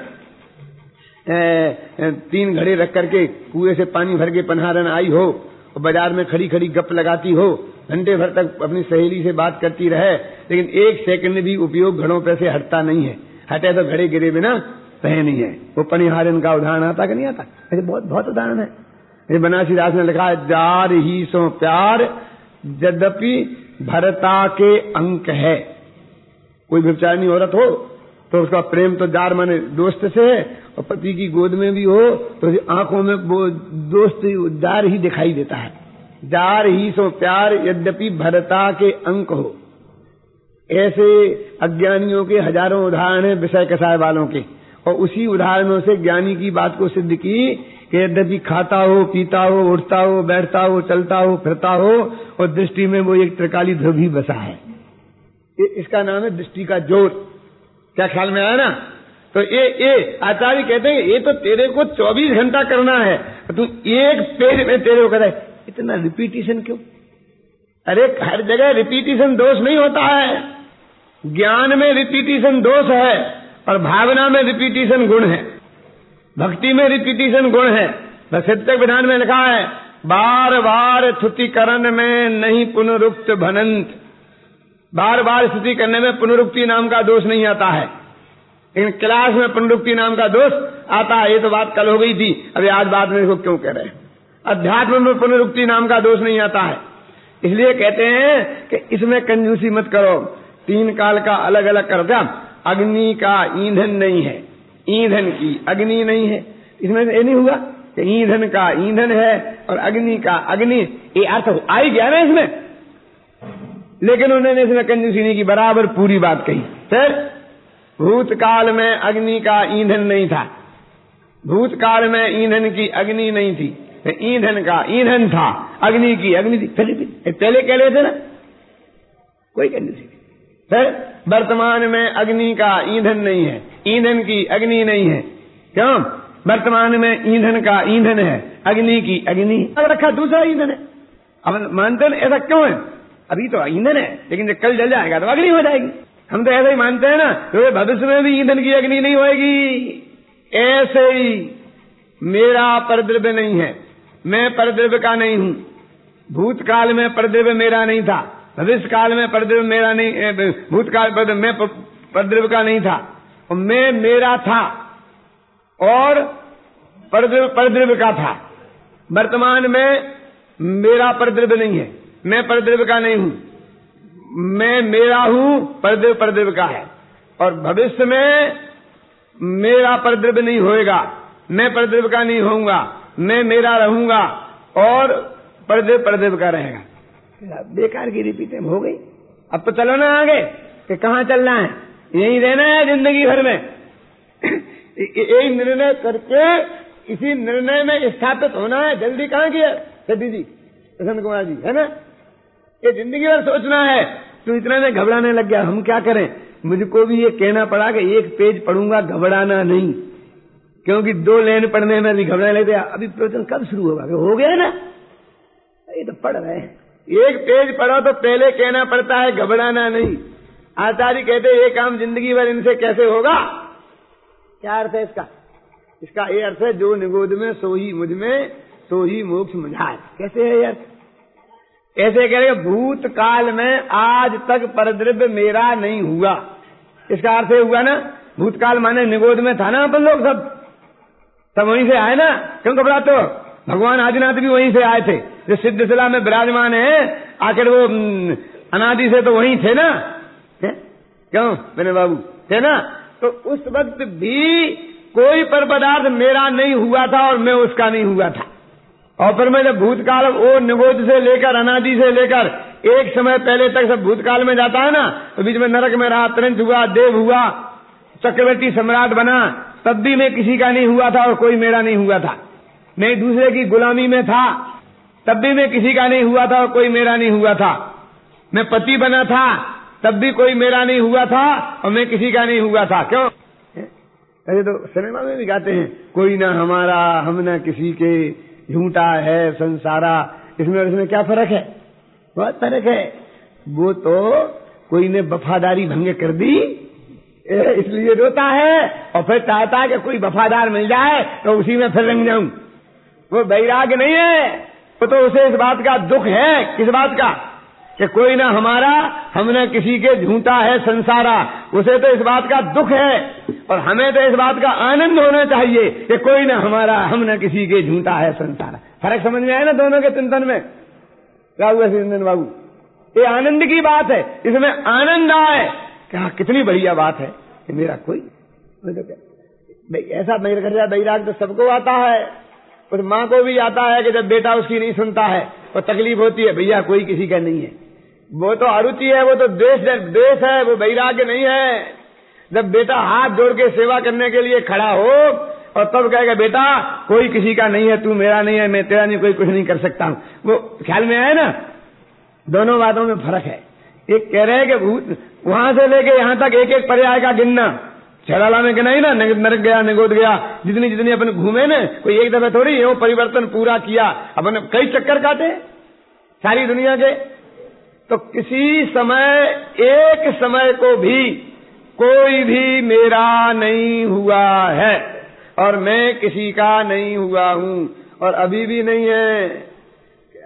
ए, तीन घड़े रख करके कुएं से पानी भर के पन्हारन आई हो और बाजार में खड़ी खड़ी गप लगाती हो, घंटे भर तक अपनी सहेली से बात करती रहे, लेकिन एक सेकंड भी उपयोग घड़ों पे से हटता नहीं है। हटे तो घड़े गिरे बिना रहे नहीं है। वो पनिहारन का उदाहरण आता कि नहीं आता? ऐसे बहुत बहुत उदाहरण है। ये बनारसी दास ने लिखा है, जार ही सो प्यार यद्यपि भरता के अंक है। कोई व्यभिचारिणी औरत हो तो उसका प्रेम तो जार माने दोस्त से है, और पति की गोद में भी हो तो आंखों में वो दोस्त जार ही दिखाई देता है। जार ही सो प्यार यद्यपि भरता के अंक हो। ऐसे अज्ञानियों के हजारों उदाहरण हैं विषय कसाय वालों के, और उसी उदाहरणों से ज्ञानी की बात को सिद्ध की कि यद्यपि खाता हो, पीता हो, उठता हो, बैठता हो, चलता हो, फिरता हो, और दृष्टि में वो एक त्रिकाली ध्रुव ही बसा है। इसका नाम है दृष्टि का जोर। क्या ख्याल में आया ना? तो ये ये आचार्य कहते हैं ये तो तेरे को चौबीस घंटा करना है, तू एक पेज में तेरे को कहता है इतना रिपीटिशन क्यों? अरे हर जगह रिपीटिशन दोष नहीं होता है। ज्ञान में रिपीटिशन दोष है और भावना में रिपीटिशन गुण है, भक्ति में रिपीटिशन गुण है। प्रसिद्ध विधान में लिखा है बार बार स्तुति करण में नहीं पुनरुक्त भनंत। बार बार स्तुति करने में पुनरुक्ति नाम का दोष नहीं आता है, लेकिन क्लास में पुनरुक्ति नाम का दोष आता है। ये तो बात कल हो गई थी, अभी आज बाद में इसको क्यों कह रहे हैं। अध्यात्म में पुनरुक्ति नाम का दोष नहीं आता है, इसलिए कहते हैं कि इसमें कंजूसी मत करो। तीन काल का अलग अलग कर दिया। अग्नि का ईंधन नहीं है, ईंधन की अग्नि नहीं है। इसमें ये नहीं हुआ कि ईंधन का ईंधन है और अग्नि का अग्नि, ये अर्थ आ ही गया ना इसमें। लेकिन उन्होंने इसमें कंजूसी नहीं की, बराबर पूरी बात कही। फिर भूतकाल में अग्नि का ईंधन नहीं था, भूतकाल में ईंधन की अग्नि नहीं थी, ईंधन का ईंधन था, अग्नि की अग्नि थी। पहले कह रहे थे ना, कोई कंजूसी नहीं। फिर वर्तमान में अग्नि का ईंधन नहीं है, ईंधन की अग्नि नहीं है। क्यों? वर्तमान में ईंधन का ईंधन है, अग्नि की अग्नि रखा दूसरा ईंधन है। अब मानते हैं ऐसा क्यों है? अभी तो ईंधन है, लेकिन जब कल जल जाएगा तो अग्नि हो जाएगी। हम तो ऐसा ही मानते हैं ना, तो भविष्य में भी ईंधन की अग्नि नहीं होगी। ऐसे ही मेरा परद्रव्य नहीं है, मैं परद्रव्य का नहीं हूँ। भूतकाल में परद्रव्य मेरा नहीं था, भविष्य काल में परद्रव्य मेरा नहीं, भूतकाल पर मैं परद्रव्य का नहीं था, और मैं मेरा था और परद्रव्य परद्रव्य का था। वर्तमान में मेरा परद्रव्य नहीं है, मैं परद्रव्य का नहीं हूँ, मैं मेरा हूँ, परद्रव्य परद्रव्य का है। और भविष्य में मेरा परद्रव्य नहीं होएगा, मैं परद्रव्य का नहीं होऊंगा, मैं मेरा रहूंगा और परद्रव्य परद्रव्य का रहेगा। बेकार की रिपीटिंग हो गई। अब तो चलो ना आगे कि कहाँ चलना है, यही रहना है जिंदगी भर में। यही निर्णय करके इसी निर्णय में स्थापित होना है। जल्दी कहाँ की है सती जी, प्रसन्न कुमार जी, है ना? ये जिंदगी भर सोचना है। तो इतना में घबराने लग गया, हम क्या करें? मुझको भी ये कहना पड़ा कि एक पेज पढ़ूंगा, घबराना नहीं, क्योंकि दो लाइन पढ़ने में भी घबराने लगे। अभी प्रवचन कब शुरू होगा? हो गया ना, ये तो पढ़ रहे हैं। एक पेज पढ़ो तो पहले कहना पड़ता है घबराना नहीं। आचार्य कहते ये काम जिंदगी भर इनसे कैसे होगा? क्या अर्थ है इसका? इसका ये अर्थ है, जो निगोद में सो ही मुझ में सो ही मोक्ष मुझाए। कैसे है यार? ऐसे कह रहे भूतकाल में आज तक परद्रव्य मेरा नहीं हुआ। इसका अर्थ हुआ ना, भूतकाल माने निगोद में था ना अपन लोग, सब सब वहीं से आए ना। क्यों घबराते हो? भगवान आदिनाथ भी वहीं से आए थे, जो सिद्धशिला में विराजमान है। आखिर वो अनादि से तो वहीं थे ना, है? क्यों मेरे बाबू थे ना? तो उस वक्त भी कोई पर पदार्थ मेरा नहीं हुआ था और मैं उसका नहीं हुआ था। और फिर मैं जब भूतकाल वो निगोद से लेकर अनादि से लेकर एक समय पहले तक सब भूतकाल में जाता है ना, तो बीच में नरक में रहा, त्रंच हुआ, देव हुआ, चक्रवर्ती सम्राट बना, तब भी मैं किसी का नहीं हुआ था और कोई मेरा नहीं हुआ था। मैं दूसरे की गुलामी में था, तब भी मैं किसी का नहीं हुआ था और कोई मेरा नहीं हुआ था। मैं पति बना था, तब भी कोई मेरा नहीं हुआ था और मैं किसी का नहीं हुआ था। क्यों? अरे तो सिनेमा में भी गाते हैं, कोई ना हमारा हम ना किसी के, झूठा है संसारा। इसमें और इसमें क्या फर्क है? बहुत फर्क है। वो तो कोई ने वफादारी भंग कर दी इसलिए रोता है, और फिर चाहता है कि कोई वफादार मिल जाए तो उसी में फिर रंग जाऊं। वो वैराग्य नहीं है, वो तो उसे इस बात का दुख है। किस बात का? कि कोई ना हमारा हम न किसी के, झूठा है संसारा। उसे तो इस बात का दुख है, और हमें तो इस बात का आनंद होना चाहिए कि कोई ना हमारा हम न किसी के, झूठा है संसारा। फर्क समझ में आया ना दोनों के चिंतन में? राघव सिंधन बाबू, ये आनंद की बात है, इसमें आनंद आए। क्या कितनी बढ़िया बात है कि मेरा कोई तो ऐसा मेरे घर जा बैराग तो सबको आता है। उस माँ को भी आता है कि जब बेटा उसकी नहीं सुनता है और तकलीफ होती है, भैया कोई किसी का नहीं है। वो तो अरुचि है, वो तो द्वेष द्वेष है, वो वैराग्य नहीं है। जब बेटा हाथ जोड़ के सेवा करने के लिए खड़ा हो और तब कहेगा बेटा कोई किसी का नहीं है, तू मेरा नहीं है, मैं तेरा नहीं, कोई कुछ नहीं कर सकता हूँ, वो ख्याल में आए ना? दोनों बातों में फर्क है। एक कह रहे हैं कि भूत वहां से लेके यहाँ तक एक एक पर्याय का गिनना, छलाला में गिना ही ना, नरक गया, निगोद गया, जितनी जितनी अपन घूमे ना, कोई एक दफा थोड़ी है वो परिवर्तन पूरा किया। अपन कई चक्कर काटे सारी दुनिया के। तो किसी समय एक समय को भी कोई भी मेरा नहीं हुआ है और मैं किसी का नहीं हुआ हूँ और अभी भी नहीं है।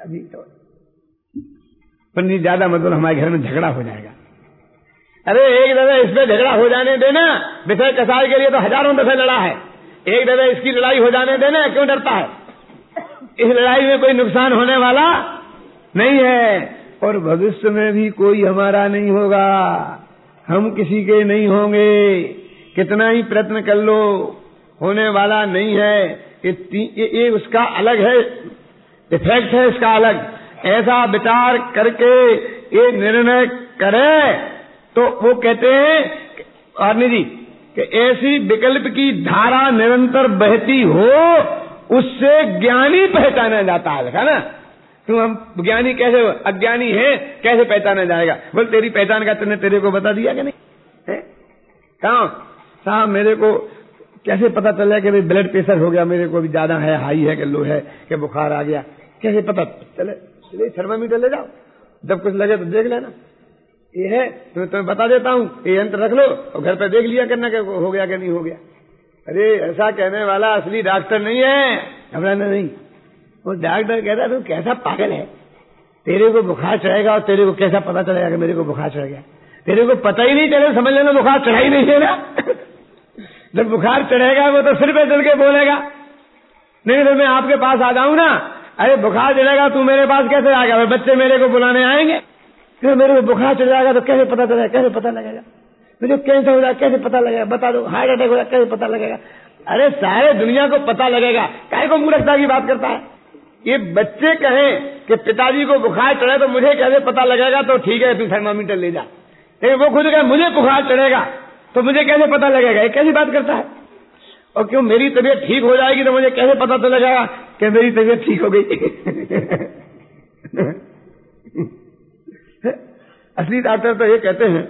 जी तो पंडित ज्यादा मतलब हमारे घर में झगड़ा हो जाएगा। अरे एक दफे इस पे झगड़ा हो जाने देना, विषय कसाई के लिए तो हजारों दफे लड़ा है, एक दफे इसकी लड़ाई हो जाने देना, क्यों डरता है? इस लड़ाई में कोई नुकसान होने वाला नहीं है और भविष्य में भी कोई हमारा नहीं होगा, हम किसी के नहीं होंगे, कितना ही प्रयत्न कर लो होने वाला नहीं है। ये, ये, ये उसका अलग है, इफेक्ट है इसका अलग। ऐसा विचार करके ये निर्णय करे तो वो कहते हैं आर्नी जी कि ऐसी विकल्प की धारा निरंतर बहती हो उससे ज्ञानी पहचाना जाता है। देखा ना, तुम हम ज्ञानी कैसे, अज्ञानी है कैसे पहचाना जाएगा? बोल तेरी पहचान का तुमने तेरे को बता दिया कि नहीं है? कहाँ साहब मेरे को कैसे पता चला कि भाई ब्लड प्रेशर हो गया, मेरे को भी ज्यादा है, हाई है कि लो है कि बुखार आ गया, कैसे पता चले? चले थर्मामीटर ले जाओ, जब कुछ लगे तो देख लेना। ये है तो मैं तुम्हें बता देता हूँ, ये यंत्र रख लो और घर पे देख लिया करना कि हो गया कि नहीं हो गया। अरे ऐसा कहने वाला असली डॉक्टर नहीं है, घबराना नहीं। वो डॉक्टर कहता तू कैसा पागल है, तेरे को बुखार चढ़ेगा और तेरे को कैसा पता चलेगा कि मेरे को बुखार चढ़ गया? तेरे को पता ही नहीं चले समझ लेना बुखार चढ़ा ही नहीं है ना। जब बुखार चढ़ेगा वो तो सिर पे चल के बोलेगा, नहीं तो मैं आपके पास आ जाऊं ना, अरे बुखार चढ़ेगा तू मेरे पास कैसे आएगा? बच्चे मेरे को बुलाने आएंगे, फिर मेरे को बुखार चढ़ जाएगा तो कैसे पता चलेगा? कैसे पता लगेगा? मुझे कैंसर हो जाए कैसे पता लगेगा? बता दो, हार्ट अटैक हो जाए कैसे पता लगेगा? अरे सारे दुनिया को पता लगेगा, काहे को मूर्खता की बात करता है? ये बच्चे कहें कि पिताजी को बुखार चढ़े तो मुझे कैसे पता लगेगा? तो ठीक है तू थर्मामीटर ले जा, लेकिन वो खुद कहे मुझे बुखार चढ़ेगा तो मुझे कैसे पता लगेगा? ये कैसी बात करता है? और क्यों मेरी तबीयत ठीक हो जाएगी तो मुझे कैसे पता चलेगा कि मेरी तबीयत ठीक हो गई? असली डॉक्टर तो ये कहते हैं,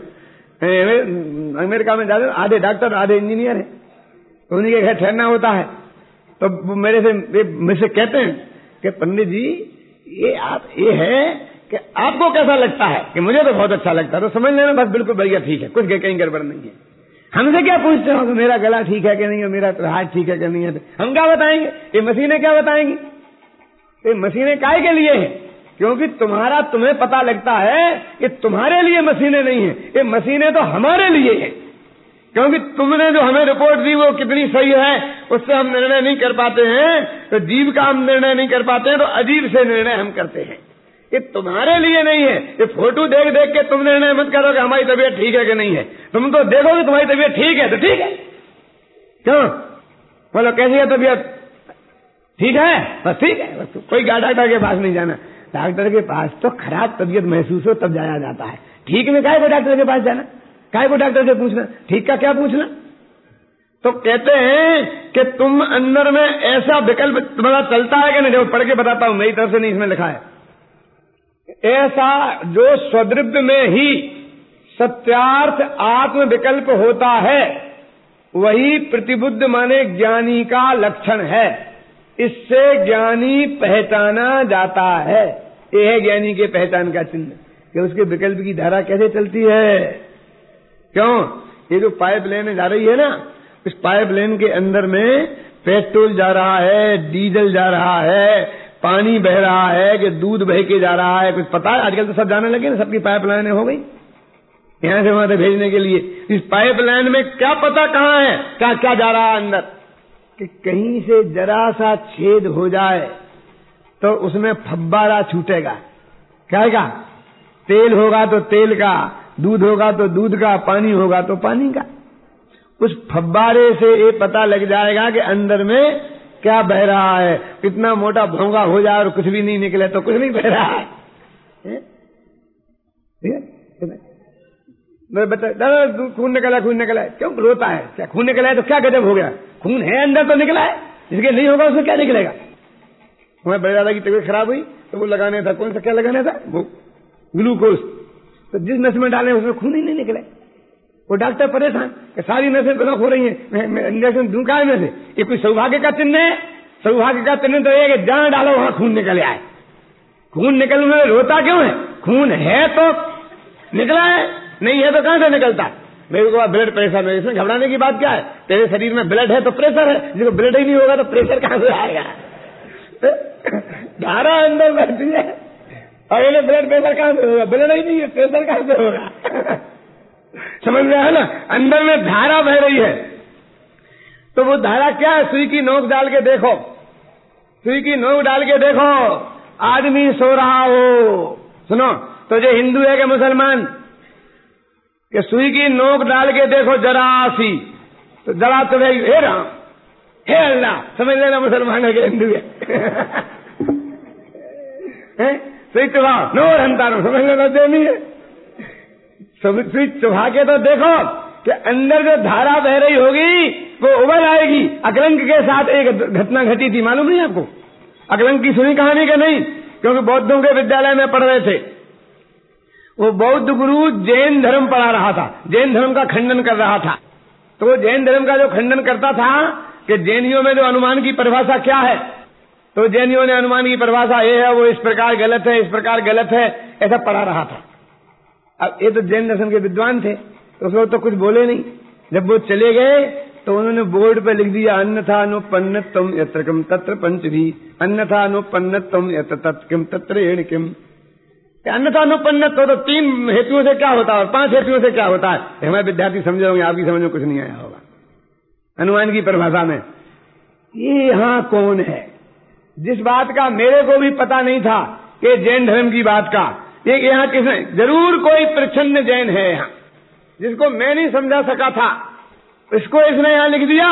अमेरिका में जाते आधे डॉक्टर आधे इंजीनियर हैं, तो उन्हीं के घर ठहरना होता है। तो वो मेरे से मुझसे कहते हैं कि पंडित जी ये आप ये है कि आपको कैसा लगता है? कि मुझे तो बहुत अच्छा लगता है। तो समझ लेना बस बिल्कुल बढ़िया ठीक है, कुछ कहीं गड़बड़ नहीं है। हमसे क्या पूछते हो कि मेरा गला ठीक है कि नहीं है, मेरा हार्ट ठीक है कि नहीं है? हम क्या बताएंगे? ये मशीनें क्या बताएंगी? ये मशीनें काहे के लिए है? क्योंकि तुम्हारा तुम्हें पता लगता है कि तुम्हारे लिए मशीनें नहीं है, ये मशीनें तो हमारे लिए है। क्योंकि तुमने जो हमें रिपोर्ट दी वो कितनी सही है उससे हम निर्णय नहीं कर पाते हैं, तो जीव का हम निर्णय नहीं कर पाते हैं, तो अजीब से निर्णय हम करते हैं। ये तुम्हारे लिए नहीं है। ये फोटो देख देख के तुम निर्णय मत करो कि हमारी तबीयत ठीक है कि नहीं है। तुम तो देखो कि तुम्हारी तबीयत ठीक है तो ठीक है, क्यों बोलो कैसी है तबीयत? ठीक है बस ठीक है, बस कोई डॉक्टर के पास नहीं जाना। डॉक्टर के पास तो खराब तबीयत महसूस हो तब जाया जाता है, ठीक में काहे को डॉक्टर के पास जाना? काहे को डॉक्टर से पूछना? ठीक का क्या पूछना? तो कहते हैं कि तुम अंदर में ऐसा विकल्प तुम्हारा चलता है कि नहीं? जब पढ़ के बताता हूं, मेरी तरफ से नहीं इसमें लिखा है। ऐसा जो स्वद्रव्य में ही सत्यार्थ आत्म विकल्प होता है वही प्रतिबुद्ध माने ज्ञानी का लक्षण है। इससे ज्ञानी पहचाना जाता है। यह है ज्ञानी के पहचान का चिन्ह कि उसके विकल्प की धारा कैसे चलती है। क्यों? ये जो पाइप लाइन जा रही है ना, इस पाइप लाइन के अंदर में पेट्रोल जा रहा है, डीजल जा रहा है, पानी बह रहा है कि दूध बह के जा रहा है, कुछ पता है? आजकल तो सब जाने लगे ना, सबकी पाइप लाइनें हो गई यहां से वहां तक भेजने के लिए। इस पाइप लाइन में क्या पता कहाँ है, क्या क्या जा रहा है अंदर, कि कहीं से जरा सा छेद हो जाए तो उसमें फब्बारा छूटेगा। क्या का? तेल होगा तो तेल का, दूध होगा तो दूध का, पानी होगा तो पानी का। उस फब्बारे से ये पता लग जाएगा कि अंदर में क्या बह रहा है। इतना मोटा भोंगा हो जाए और कुछ भी नहीं निकले तो कुछ नहीं बह रहा है। मेरे बच्चा दादा खून निकला खून निकला है, क्यों रोता है? क्या खून निकला है तो क्या गजब हो गया? खून है अंदर तो निकला है, जिसके नहीं होगा उसमें क्या निकलेगा? हमारे बड़े दादा की तबीयत खराब हुई तो वो लगाने था, कौन सा क्या लगाना था? वो ग्लूकोज। तो जिस नस में डाले उसमें खून ही नहीं निकले। वो डॉक्टर परेशान कि सारी नसें ब्लॉक हो रही हैं, मैं इंजेक्शन दूं काय में से? ये कोई सौभाग्य का चिन्ह है? सौभाग्य का चिन्ह तो ये कि जहां डालो वहां खून निकल आए। खून निकलने में रोता क्यों है? खून है तो निकला है, नहीं है तो कहां से निकलता? मेरे को ब्लड प्रेशर में, इसमें घबराने की बात क्या है? तेरे शरीर में ब्लड है तो प्रेशर है, जिसको ब्लड ही नहीं होगा तो प्रेशर कहां से आएगा? धारा अंदर बैठी है और इन्हें ब्लड प्रेशर कहां से होगा? ब्लड ही नहीं है, प्रेशर कहां से होगा? समझ में है ना? अंदर में धारा बह रही है। तो वो धारा क्या है? सुई की नोक डाल के देखो, सुई की नोक डाल के देखो, आदमी सो रहा हो। सुनो, तो जो हिंदू है कि मुसलमान, कि सुई की नोक डाल के देखो जरा सी, तो जरा तो भाई हे राम हे अल्लाह, समझ लेना मुसलमान है कि हिंदू है। सुई चुभा नो हंता नो, समझ लेना देनी है। सुई चुभा के तो देखो कि अंदर जो धारा बह रही होगी वो उबल आएगी। अकलंक के साथ एक घटना घटी थी, मालूम नहीं आपको? अकलंक की सुनी कहानी का नहीं, क्योंकि बौद्धों के विद्यालय में पढ़ रहे थे। वो बौद्ध गुरु जैन धर्म पढ़ा रहा था, जैन धर्म का खंडन कर रहा था। तो वो जैन धर्म का जो खंडन करता था कि जैनियों में जो अनुमान की परिभाषा क्या है, तो जैनियों ने अनुमान की परिभाषा ये है, वो इस प्रकार गलत है, इस प्रकार गलत है, ऐसा पढ़ा रहा था। अब ये तो जैन दर्शन के विद्वान थे, तो उस वक्त तो कुछ बोले नहीं। जब वो चले गए तो उन्होंने बोर्ड पे लिख दिया, अन्यथा अनुपन्नत्वम यत्र किम तत्र पंचभी, अन्यथा अनुपन्नत्वम यत्र तत्र किम तत्र एण किम। अन्यथा अनुपन्नत्व तो तीन हेतुओं से क्या होता है और पांच हेतुओं से क्या होता है, हमारे विद्यार्थी समझे होंगे, आपकी समझ में कुछ नहीं आया होगा अनुमान की परिभाषा में। ये यहाँ कौन है जिस बात का मेरे को भी पता नहीं था कि जैन धर्म की बात का, ये यहाँ किसने, जरूर कोई प्रच्छन्न जैन है यहाँ जिसको मैं नहीं समझा सका था, इसको इसने यहाँ लिख दिया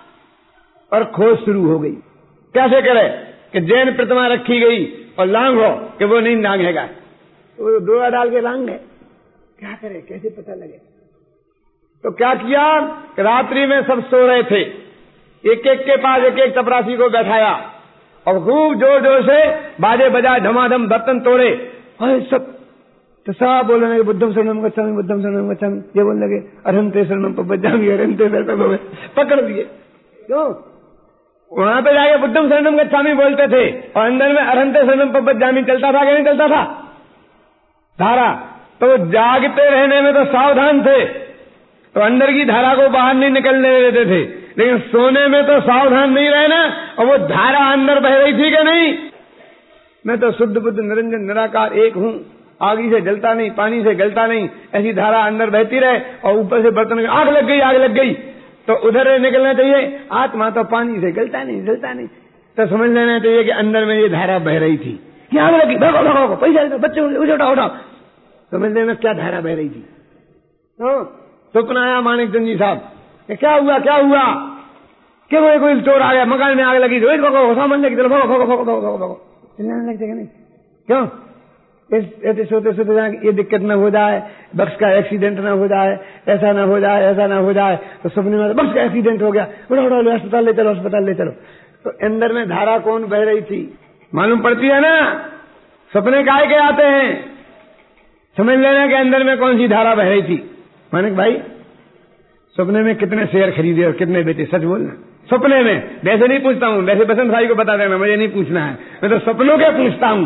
और खोज शुरू हो गई। कैसे करे कि जैन प्रतिमा रखी गई और लांग हो कि वो नहीं लांघेगा, तो डोरा डाल के लांग है, क्या करे, कैसे पता लगे? तो क्या किया, रात्रि में सब सो रहे थे, एक एक के पास एक एक चपरासी को बैठाया और खूब जोर जोर से बाजे बजाए, धमाधम बर्तन तोड़े और सब तो सब बोलने लगे बुद्धम शरणम गच्छामि, बुद्धम शरणम गच्छामि। ये बोलने लगे अरहंते शरणम पवज्जामि, अरहंते शरणम पवज्जामि, पकड़ दिए। क्यों? वहां पे जाके बुद्धम शरणम गच्छामि बोलते थे और अंदर में अरहंते शरणम पवज्जामि चलता था कि नहीं चलता था धारा। तो जागते रहने में तो सावधान थे, तो अंदर की धारा को बाहर नहीं निकलने देते थे, लेकिन सोने में तो सावधान नहीं रहना। और वो धारा अंदर बह रही थी कि नहीं? मैं तो शुद्ध बुद्ध निरंजन निराकार एक हूँ, आगी से जलता नहीं, पानी से गलता नहीं, ऐसी धारा अंदर बहती रहे और ऊपर से बर्तन आग लग गई, आग लग गई तो उधर निकलना चाहिए। आत्मा तो पानी से गलता नहीं, जलता नहीं, तो समझ लेना चाहिए कि अंदर में ये धारा बह रही थी। क्या आग लगी, भागो भागो, पैसा बच्चे उठाओ उठाओ, समझ लेना क्या धारा बह रही थी। तो स्वप्न आया मानिक चंद जी साहब, क्या हुआ क्या हुआ, क्यों कोई चोर आ गया, मकान में आग लगी, भगो सामान लेके चलो, भगो भगो भगो भगो भगो, चिल्लाने लगते नहीं? क्यों? ऐसे सोते सोते जाए ये दिक्कत न हो जाए, बक्स का एक्सीडेंट न हो जाए, ऐसा न हो जाए, ऐसा न हो जाए। तो सपने में बक्स का एक्सीडेंट हो गया, उठा उठा लो, अस्पताल ले चलो, अस्पताल ले चलो। तो अंदर में धारा कौन बह रही थी मालूम पड़ती है ना? सपने काहे के आते हैं, समझ लेना कि अंदर में कौन सी धारा बह रही थी। मानिक भाई, सपने में कितने शेयर खरीदे और कितने बेचे, सच बोलना। सपने में, वैसे नहीं पूछता हूँ, वैसे बसंत भाई को बता देना, मुझे नहीं पूछना है, मैं तो सपनों के पूछता हूँ।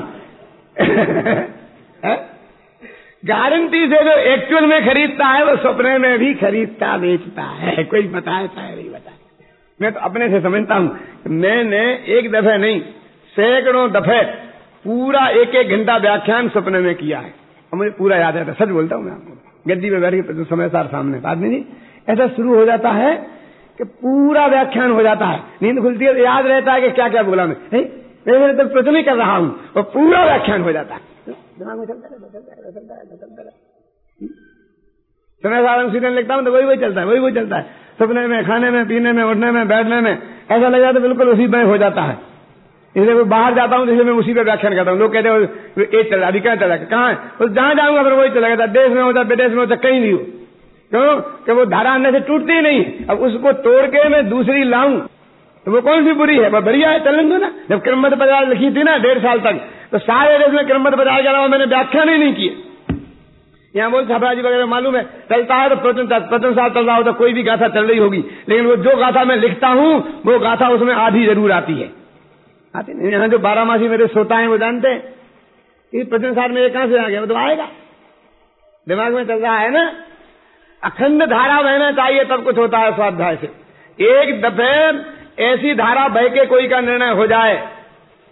गारंटी से जो एक्चुअल में खरीदता है वो सपने में भी खरीदता बेचता है, कोई बताए चाहे नहीं बताए। मैं तो अपने से समझता हूँ, मैंने एक दफे नहीं सैकड़ों दफे पूरा एक एक घंटा व्याख्यान सपने में किया है और मुझे पूरा याद रहता है, सच बोलता हूँ मैं आपको। गद्दी पे बैठ के समय सार सामने आदमी जी ऐसा शुरू हो जाता है कि पूरा व्याख्यान हो जाता है, नींद खुलती है, याद रहता है कि क्या क्या बोला मैं, मैं तो प्रश्न ही कर रहा हूँ और पूरा व्याख्यान हो जाता है, दिमाग में चलता है चलता है चलता है चलता है। समय सार सीधे लिखता हूँ तो वही वही चलता है, वही वही चलता है, सपने में, खाने में, पीने में, उठने में, बैठने में, ऐसा लग जाता है बिल्कुल उसी में हो जाता है। इसलिए मैं बाहर जाता हूँ तो इसलिए मैं उसी पे व्याख्यान करता हूँ। लोग कहते हैं एक चला, अभी क्या चला, कहाँ है, तो जहाँ जाऊंगा फिर वही चला गया, देश में होता, विदेश में होता, कहीं नहीं हो। क्यों? कि वो धारा अंदर से टूटती ही नहीं। अब उसको तोड़ के मैं दूसरी लाऊं तो वो कौन सी बुरी है, वो बढ़िया है, चलन दो ना। जब क्रमबद्ध बाजार लिखी थी ना डेढ़ साल तक, तो सारे देश में क्रमबद्ध बाजार के अलावा मैंने व्याख्यान ही नहीं किए। यहाँ बोल छपराजी वगैरह मालूम है, चलता है तो प्रवचन प्रवचन साल चल रहा होता, कोई भी गाथा चल रही होगी, लेकिन वो जो गाथा मैं लिखता हूँ वो गाथा उसमें आधी जरूर आती है, आती नहीं। यहाँ जो बारहमासी मेरे श्रोता हैं वो जानते हैं इस प्रवचन साल में ये कहां से आ गया, वो तो आएगा, दिमाग में चल रहा है ना। अखंड धारा बहना चाहिए तब कुछ होता है स्वाध्याय से। एक दफे ऐसी धारा बह के कोई का निर्णय हो जाए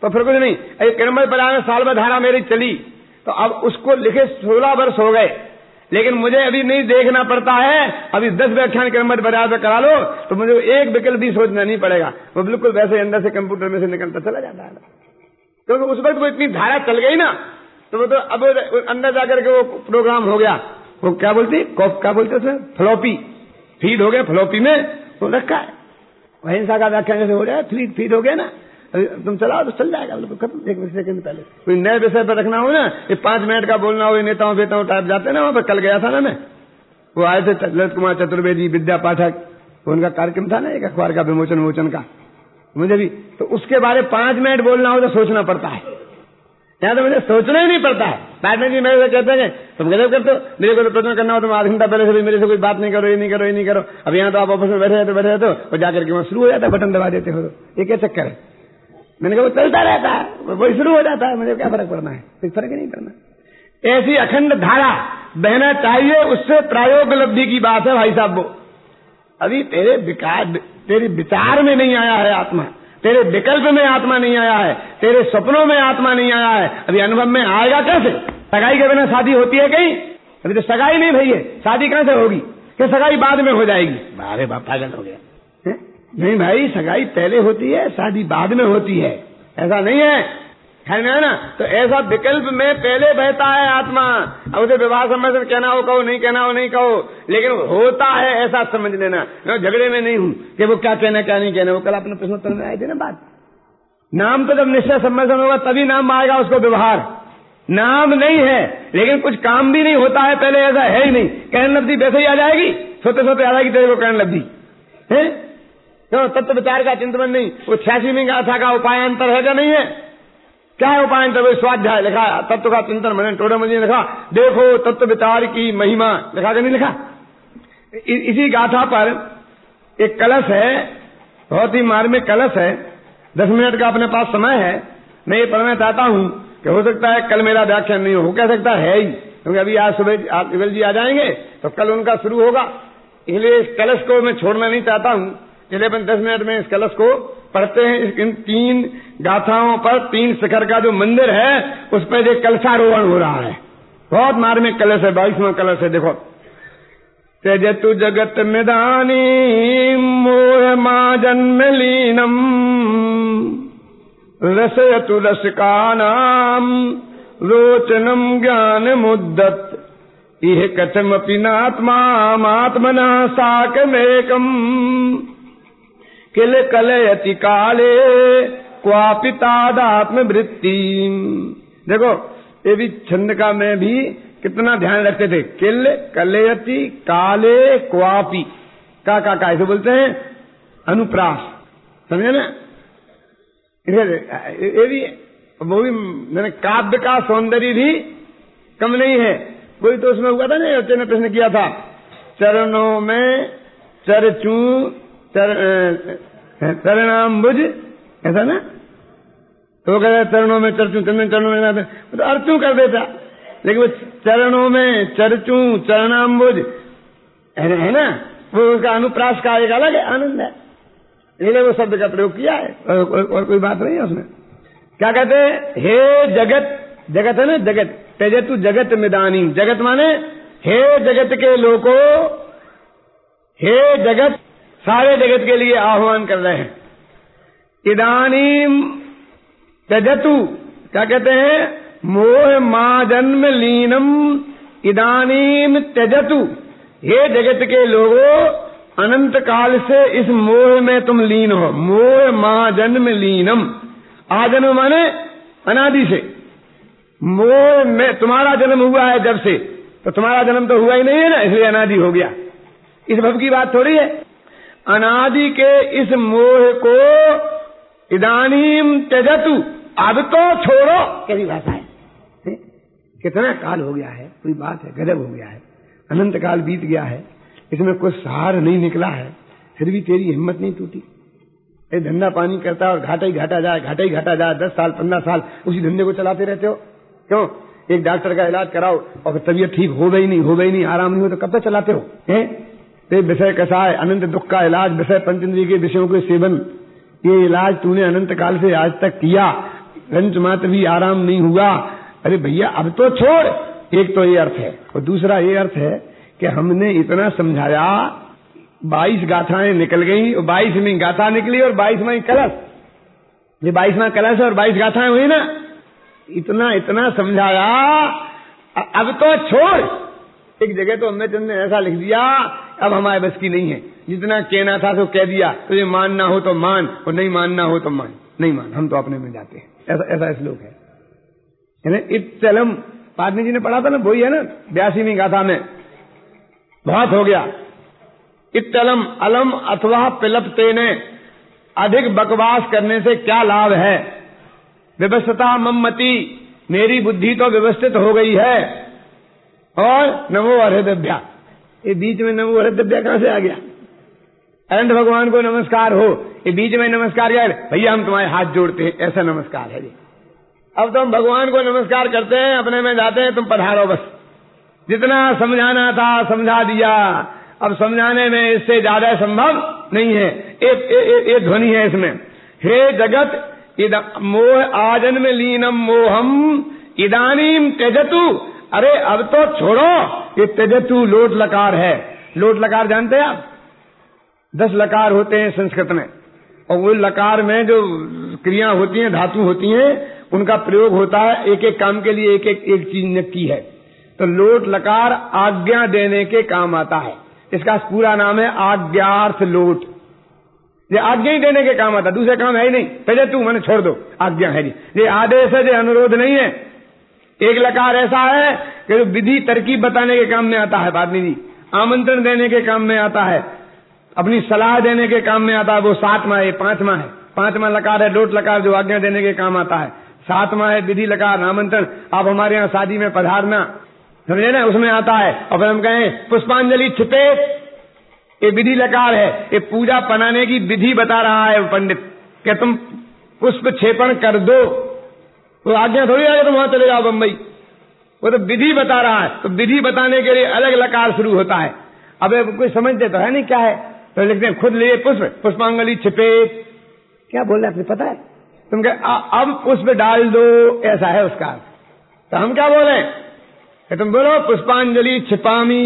तो फिर कुछ नहीं। किरणमय पराग में साल में धारा मेरी चली, तो अब उसको लिखे सोलह वर्ष हो गए, लेकिन मुझे अभी नहीं देखना पड़ता है। अभी दस व्याख्यान किरणमय पराग में करा लो तो मुझे एक विकल्प भी सोचना नहीं पड़ेगा, वो बिल्कुल वैसे अंदर से कंप्यूटर में से निकलता चला जाता है। क्योंकि उस वक्त वो इतनी धारा चल गई ना, तो वो तो अब अंदर जाकर के वो प्रोग्राम हो गया, वो क्या बोलती क्या बोलते उसमें फ्लॉपी फीड हो गया, फ्लॉपी में वो रखा है। अहिंसा का व्याख्यान जैसे हो जाए फीड फीड हो गया ना, तुम चलाओ तो चल जाएगा बिल्कुल खत्म। एक सेकंड पहले कोई नए विषय पर रखना हो ना, ये पांच मिनट का बोलना हो, नेताओं बेताओं टाइप जाते ना वहां पर। कल गया था ना मैं, वो आए थे ललित कुमार चतुर्वेदी विद्या पाठक, उनका कार्यक्रम था ना एक अखबार का विमोचन विमोचन का, मुझे भी तो उसके बारे पांच मिनट बोलना हो तो सोचना पड़ता है, यहाँ तो मुझे सोचना ही नहीं पड़ता है। बाद में जी मेरे से कहते हैं तुम गजब करते हो, मेरे को तो प्रश्न करना हो तो आधा घंटा पहले से भी मेरे से कोई बात नहीं करो, ये नहीं करो, ये नहीं करो। अब यहाँ तो आप ऑफिस में बैठे रहते बैठे रहते हो और जाकर के वहाँ शुरू हो जाता है, बटन दबा देते हो, ये क्या चक्कर है? मैंने कहा वो चलता रहता है, वही शुरू हो जाता है, मुझे क्या फर्क पड़ना है, कोई फर्क ही नहीं पड़ना। ऐसी अखंड धारा बहना चाहिए, उससे प्रायोग लब्धि की बात है भाई साहब। वो अभी तेरे विकार तेरे विचार में नहीं आया है आत्मा, तेरे विकल्प में आत्मा नहीं आया है, तेरे सपनों में आत्मा नहीं आया है, अभी अनुभव में आएगा कैसे? सगाई के बिना शादी होती है कहीं? अभी तो सगाई नहीं भई है, शादी कहां से होगी? कि सगाई बाद में हो जाएगी? अरे बाप पागल हो गया है? नहीं भाई, सगाई पहले होती है, शादी बाद में होती है, ऐसा नहीं है, है ना? ना तो ऐसा विकल्प में पहले बहता है आत्मा। अब उसे विवाह संबंध में कहना हो कहो, नहीं कहना हो नहीं कहो, लेकिन होता है ऐसा समझ लेना। मैं झगड़े में नहीं हूं कि वो क्या कहना क्या नहीं कहना। वो कल अपने प्रश्नोत्तर में आए थे ना बात, नाम तो जब निश्चय सम्मेलन होगा तभी नाम आएगा उसको व्यवहार। नाम नहीं है लेकिन कुछ काम भी नहीं होता है पहले, ऐसा है ही नहीं। कहन लब्धि वैसे ही आ जाएगी, सोते सोते आ जाएगी तेरे को कहन लब्धि है। तो तत्व विचार का चिंतन नहीं, वो छियासी में गाथा का उपायांतर है क्या नहीं है? क्या है उपायांतर? वो स्वाध्याय लिखा, तत्व का चिंतन मैंने टोडा मुझे लिखा, देखो तत्व विचार की महिमा, लिखा कि नहीं लिखा? इ, इसी गाथा पर एक कलश है, बहुत ही मार्मिक कलश है। दस मिनट का अपने पास समय है, मैं ये पढ़ना चाहता हूँ कि हो सकता है कल मेरा व्याख्यान नहीं हो, हो क्या सकता है ही, क्योंकि अभी आज सुबह आप विमल जी आ जाएंगे तो कल उनका शुरू होगा, इसलिए इस कलश को मैं छोड़ना नहीं चाहता हूँ। चलिए अपन दस मिनट में इस कलश को पढ़ते हैं। इन तीन गाथाओं पर तीन शिखर का जो मंदिर है उस पर एक कलशारोहण हो रहा है, बहुत मार्मिक कलश है, बाईसवां कलश है। देखो, त्यजतु जगत निदानी मोह मां जन्म लीनम रसयतु रसिकानाम रोचनम ज्ञान मुद्दत इह कथमपि नात्मात्मना साकमेकम किल कलयति काले क्वापितादात्म वृत्ति। देखो ये भी छंद का मैं भी कितना ध्यान रखते थे, किल कलयति काले क्वापि, का का का ऐसे बोलते हैं अनुप्रास, समझे ना? ये भी वो भी मैंने काव्य का सौंदर्य भी कम नहीं है। वही तो उसमें हुआ था ना, बच्चे ने प्रश्न किया था, चरणों में चरचू चर, चरणाम्बुज, ऐसा ना? तो कहते चरणों में चरचू, चरणों में तो अर्चू कर देता, लेकिन वो चरणों में चरचू चरणाम्बुज है ना, वो उसका अनुप्रास का एक अलग आनंद है, इसलिए वो शब्द का प्रयोग किया है, और, और, और कोई बात नहीं है उसमें। क्या कहते हैं? हे जगत, जगत है ना जगत, त्यजतु जगत मिदानी, जगत माने हे जगत के लोगों, हे जगत, सारे जगत के लिए आह्वान कर रहे हैं। इदानीम त्यजतु, क्या कहते हैं? मोह मां जन्म लीनम इदानीम त्यजतु, हे जगत के लोगों, अनंत काल से इस मोह में तुम लीन हो। मोह मां जन्म लीनम, आजन्म माने अनादि से, मोह में तुम्हारा जन्म हुआ है जब से, तो तुम्हारा जन्म तो हुआ ही नहीं है ना, इसलिए अनादि हो गया। इस भव की बात थोड़ी है। अनादि के इस मोह को इदानीम त्यजतु, अब तो छोड़ो, कैसी भाषा है, है? कितना काल हो गया है, कोई बात है, गजब हो गया है, अनंत काल बीत गया है, इसमें कुछ सार नहीं निकला है, फिर भी तेरी हिम्मत नहीं टूटी। ये धंधा पानी करता है और घाटा ही घाटा जाए, घाटा ही घाटा जाए, दस साल पंद्रह साल उसी धंधे को चलाते रहते हो। क्यों? एक डॉक्टर का इलाज कराओ और तबीयत ठीक हो गई नहीं, हो गई नहीं, आराम नहीं हो, तो कब तक चलाते हो? हैं? ये विषय कैसा है? अनंत दुख का इलाज, विषय पंचेंद्रिय के विषयों के सेवन, ये इलाज तूने अनंत काल से आज तक किया, रंच मात्र भी आराम नहीं हुआ। अरे भैया अब तो छोड़। एक तो ये अर्थ है, और दूसरा ये अर्थ है कि हमने इतना समझाया, बाईस गाथाएं निकल गई, बाईसवीं गाथा निकली और बाईसवां कलश, ये बाईसवां कलश और बाईस गाथाएं हुई ना, इतना इतना समझाया, अब तो छोड़। एक जगह तो हमने चंद ने ऐसा लिख दिया, अब हमारे बस की नहीं है, जितना कहना था तो कह दिया, तो ये मानना हो तो मान और नहीं मानना हो तो मान, नहीं मान, हम तो अपने में जाते हैं, ऐसा ऐसा श्लोक है। इत्तलम पादनी जी ने पढ़ा था ना, वही है ना बयासीवीं गाथा में, बहुत हो गया। इत्तलम अलम अथवा पिलपते ने, अधिक बकवास करने से क्या लाभ है। व्यवस्था मम्मति, मेरी बुद्धि तो व्यवस्थित हो गई है। और नमो हृदयभ्या, ये बीच में नमो हृदयभ्या कहां से आ गया। अनंत भगवान को नमस्कार हो, ये बीच में नमस्कार क्या है, भैया हम तुम्हारे हाथ जोड़ते हैं, ऐसा नमस्कार है ये। अब तो हम भगवान को नमस्कार करते हैं, अपने में जाते हैं, तुम पधारो बस। जितना समझाना था समझा दिया, अब समझाने में इससे ज्यादा संभव नहीं है। एक ध्वनि है इसमें, हे जगत इद मोह आजन्म लीनम मोहम इदानीम त्यजतु। अरे अब तो छोड़ो, ये त्यजतु लोट लकार है। लोट लकार जानते हैं आप, दस लकार होते हैं संस्कृत में, और वो लकार में जो क्रिया होती हैं, धातु होती हैं, उनका प्रयोग होता है एक एक काम के लिए, एक एक एक चीज नक्की है। तो लोट लकार आज्ञा देने के काम आता है, इसका पूरा नाम है आज्ञार्थ लोट। ये आज्ञा ही देने के काम आता, दूसरे काम है ही नहीं। पहले तू मैंने छोड़ दो, आज्ञा है जी, ये आदेश है, ये अनुरोध नहीं है। एक लकार ऐसा है कि जो विधि तरकीब बताने के काम में आता है, बादनी जी आमंत्रण देने के काम में आता है, अपनी सलाह देने के काम में आता है, वो सातवां है, पांचवा है। पांचवा लकार है लोट लकार, जो आज्ञा देने के काम आता है। सातवां है विधि लकार, आमंत्रण, आप हमारे यहाँ शादी में पधारना, समझे ना, उसमें आता है। और फिर हम कहें पुष्पांजलि छिपे, ये विधि लकार है, ये पूजा बनाने की विधि बता रहा है पंडित, कि तुम पुष्प छेपण कर दो। वो आज्ञा थोड़ी आगे तुम वहां चले जाओ बम्बई, वो तो विधि बता रहा है। तो विधि बताने के लिए अलग लकार शुरू होता है। अब कोई समझते तो है नहीं क्या है, तो लिखते हैं खुद लिए पुष्प, पुष्पांजलि छिपे। क्या बोल रहे पता है तुम, क्या अब पुष्प डाल दो, ऐसा है उसका। तो हम क्या बोले कि तुम बोलो पुष्पांजलि छिपामी,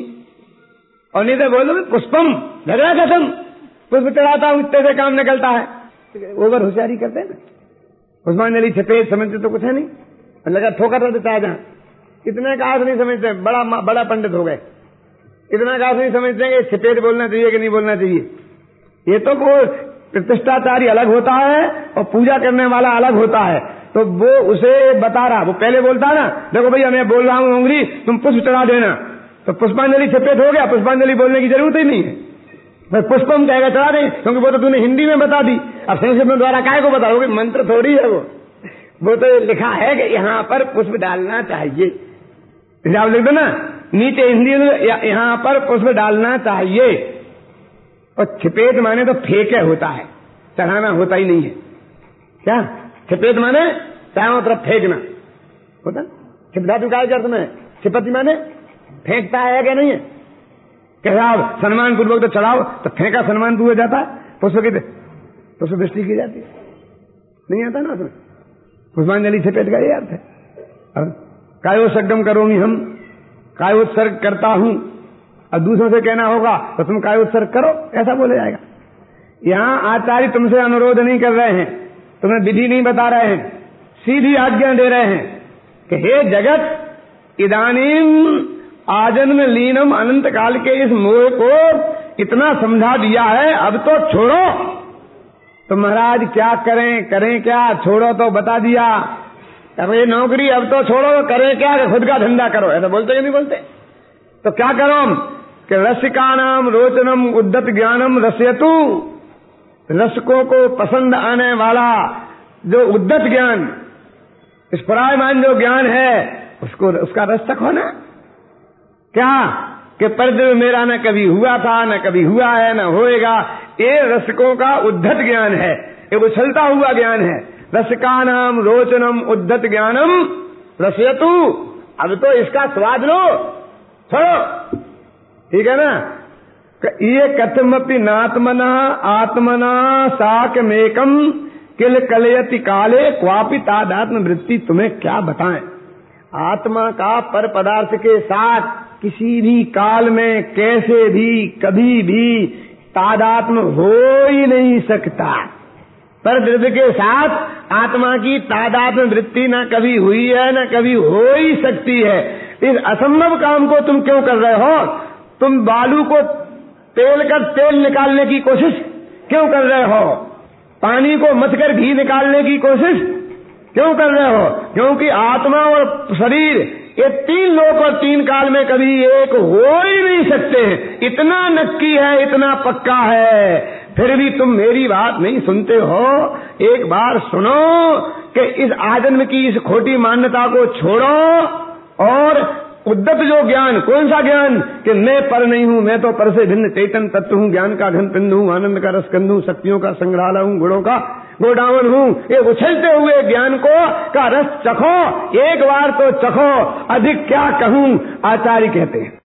और नहीं तो बोलो पुष्पम झगड़ा खत्म, पुष्प चढ़ाता हूं, इतने से काम निकलता है। ओवर होशियारी करते हैं ना, पुष्पांजलि छिपे समझते तो कुछ है नहीं, लगा ठोकर रह देता है जहां। इतने का अर्थ नहीं समझते, बड़ा बड़ा पंडित हो गए, इतना का अर्थ नहीं समझते कि छिपेट बोलना चाहिए कि नहीं बोलना चाहिए। ये तो वो प्रतिष्ठाचारी अलग होता है और पूजा करने वाला अलग होता है, तो वो उसे बता रहा, वो पहले बोलता ना, देखो भैया मैं बोल रहा हूँ उंगली, तुम पुष्प चढ़ा देना, तो पुष्पांजलि छिपेट हो गया, पुष्पांजलि बोलने की जरूरत ही नहीं है, मैं पुष्पम कहेगा चढ़ा दें, क्योंकि वो तो तूने हिंदी में बता दी। अब संस्कृत में द्वारा काय को बताओगे, मंत्र थोड़ी है वो वो तो लिखा है कि यहाँ पर पुष्प डालना चाहिए, आप लिख दो ना नीचे हिंदी में, यहाँ पर पुष्प डालना चाहिए। और छिपेट माने तो फेंके होता है, चढ़ाना होता ही नहीं है। क्या छिपेट माने चारों तरफ फेंकना होता, छिपधातु का अर्थ में छिपति माने फेंकता है क्या नहीं है, कैसा आप सम्मान पूर्वक तो चढ़ाओ, तो फेंका सम्मान पूर्वक जाता है, पुष्प की पुष्प दृष्टि की जाती है, नहीं आता ना उसमें। पुष्पांजलि छिपेट का ये अर्थ है। कायोत्सर्गम करोगी, हम कायोत्सर्ग करता हूं, और दूसरों से कहना होगा तो तुम कायोत्सर्ग करो, ऐसा बोला जाएगा। यहाँ आचार्य तुमसे अनुरोध नहीं कर रहे हैं, तुम्हें विधि नहीं बता रहे हैं, सीधी आज्ञा दे रहे हैं कि हे जगत इदानीम आजन्म लीनम, अनंत काल के इस मोह को इतना समझा दिया है, अब तो छोड़ो। तो महाराज क्या करें, करें क्या, छोड़ो तो बता दिया, अब ये नौकरी अब तो छोड़ो, करें क्या, खुद का धंधा करो, ऐसा बोलते कि नहीं बोलते। तो क्या करो कि रसिका नाम रोचनम उद्दत ज्ञानम रसयतु, रसकों को पसंद आने वाला जो उद्दत ज्ञान, स्फुरायमान जो ज्ञान है, उसको उसका रस तक होना। क्या कि परदेव मेरा न कभी हुआ था, न कभी हुआ है, न होएगा, ये रसकों का उद्धत ज्ञान है, ये उछलता हुआ ज्ञान है। रसिका नाम रोचनम उद्धत ज्ञानम रसयतु, अब तो इसका स्वाद लो, छोड़ो, ठीक है ना। ये कथमपि नात्मना आत्मना साकमेकम किल कलयति काले क्वापि तादात्म वृत्ति। तुम्हें क्या बताएं, आत्मा का पर पदार्थ के साथ किसी भी काल में कैसे भी कभी भी तादात्म्य हो ही नहीं सकता। पर द्रव्य के साथ आत्मा की तादात्म्य वृत्ति न कभी हुई है न कभी हो ही सकती है। इस असंभव काम को तुम क्यों कर रहे हो? तुम बालू को तेल कर तेल निकालने की कोशिश क्यों कर रहे हो? पानी को मथकर घी निकालने की कोशिश क्यों कर रहे हो? क्योंकि आत्मा और शरीर ये तीन लोक और तीन काल में कभी एक हो ही नहीं सकते। इतना नक्की है, इतना पक्का है, फिर भी तुम मेरी बात नहीं सुनते हो। एक बार सुनो कि इस आजन्म की इस खोटी मान्यता को छोड़ो और उद्यत जो ज्ञान, कौन सा ज्ञान कि मैं पर नहीं हूँ, मैं तो पर से भिन्न चैतन तत्व हूँ, ज्ञान का घन पिंड हूँ, आनंद का रसकंद हूँ, शक्तियों का संग्रहालय हूँ, गुणों का गोडावन हूँ। ये उछलते हुए ज्ञान को का रस चखो, एक बार तो चखो, अधिक क्या कहूँ, आचार्य कहते हैं।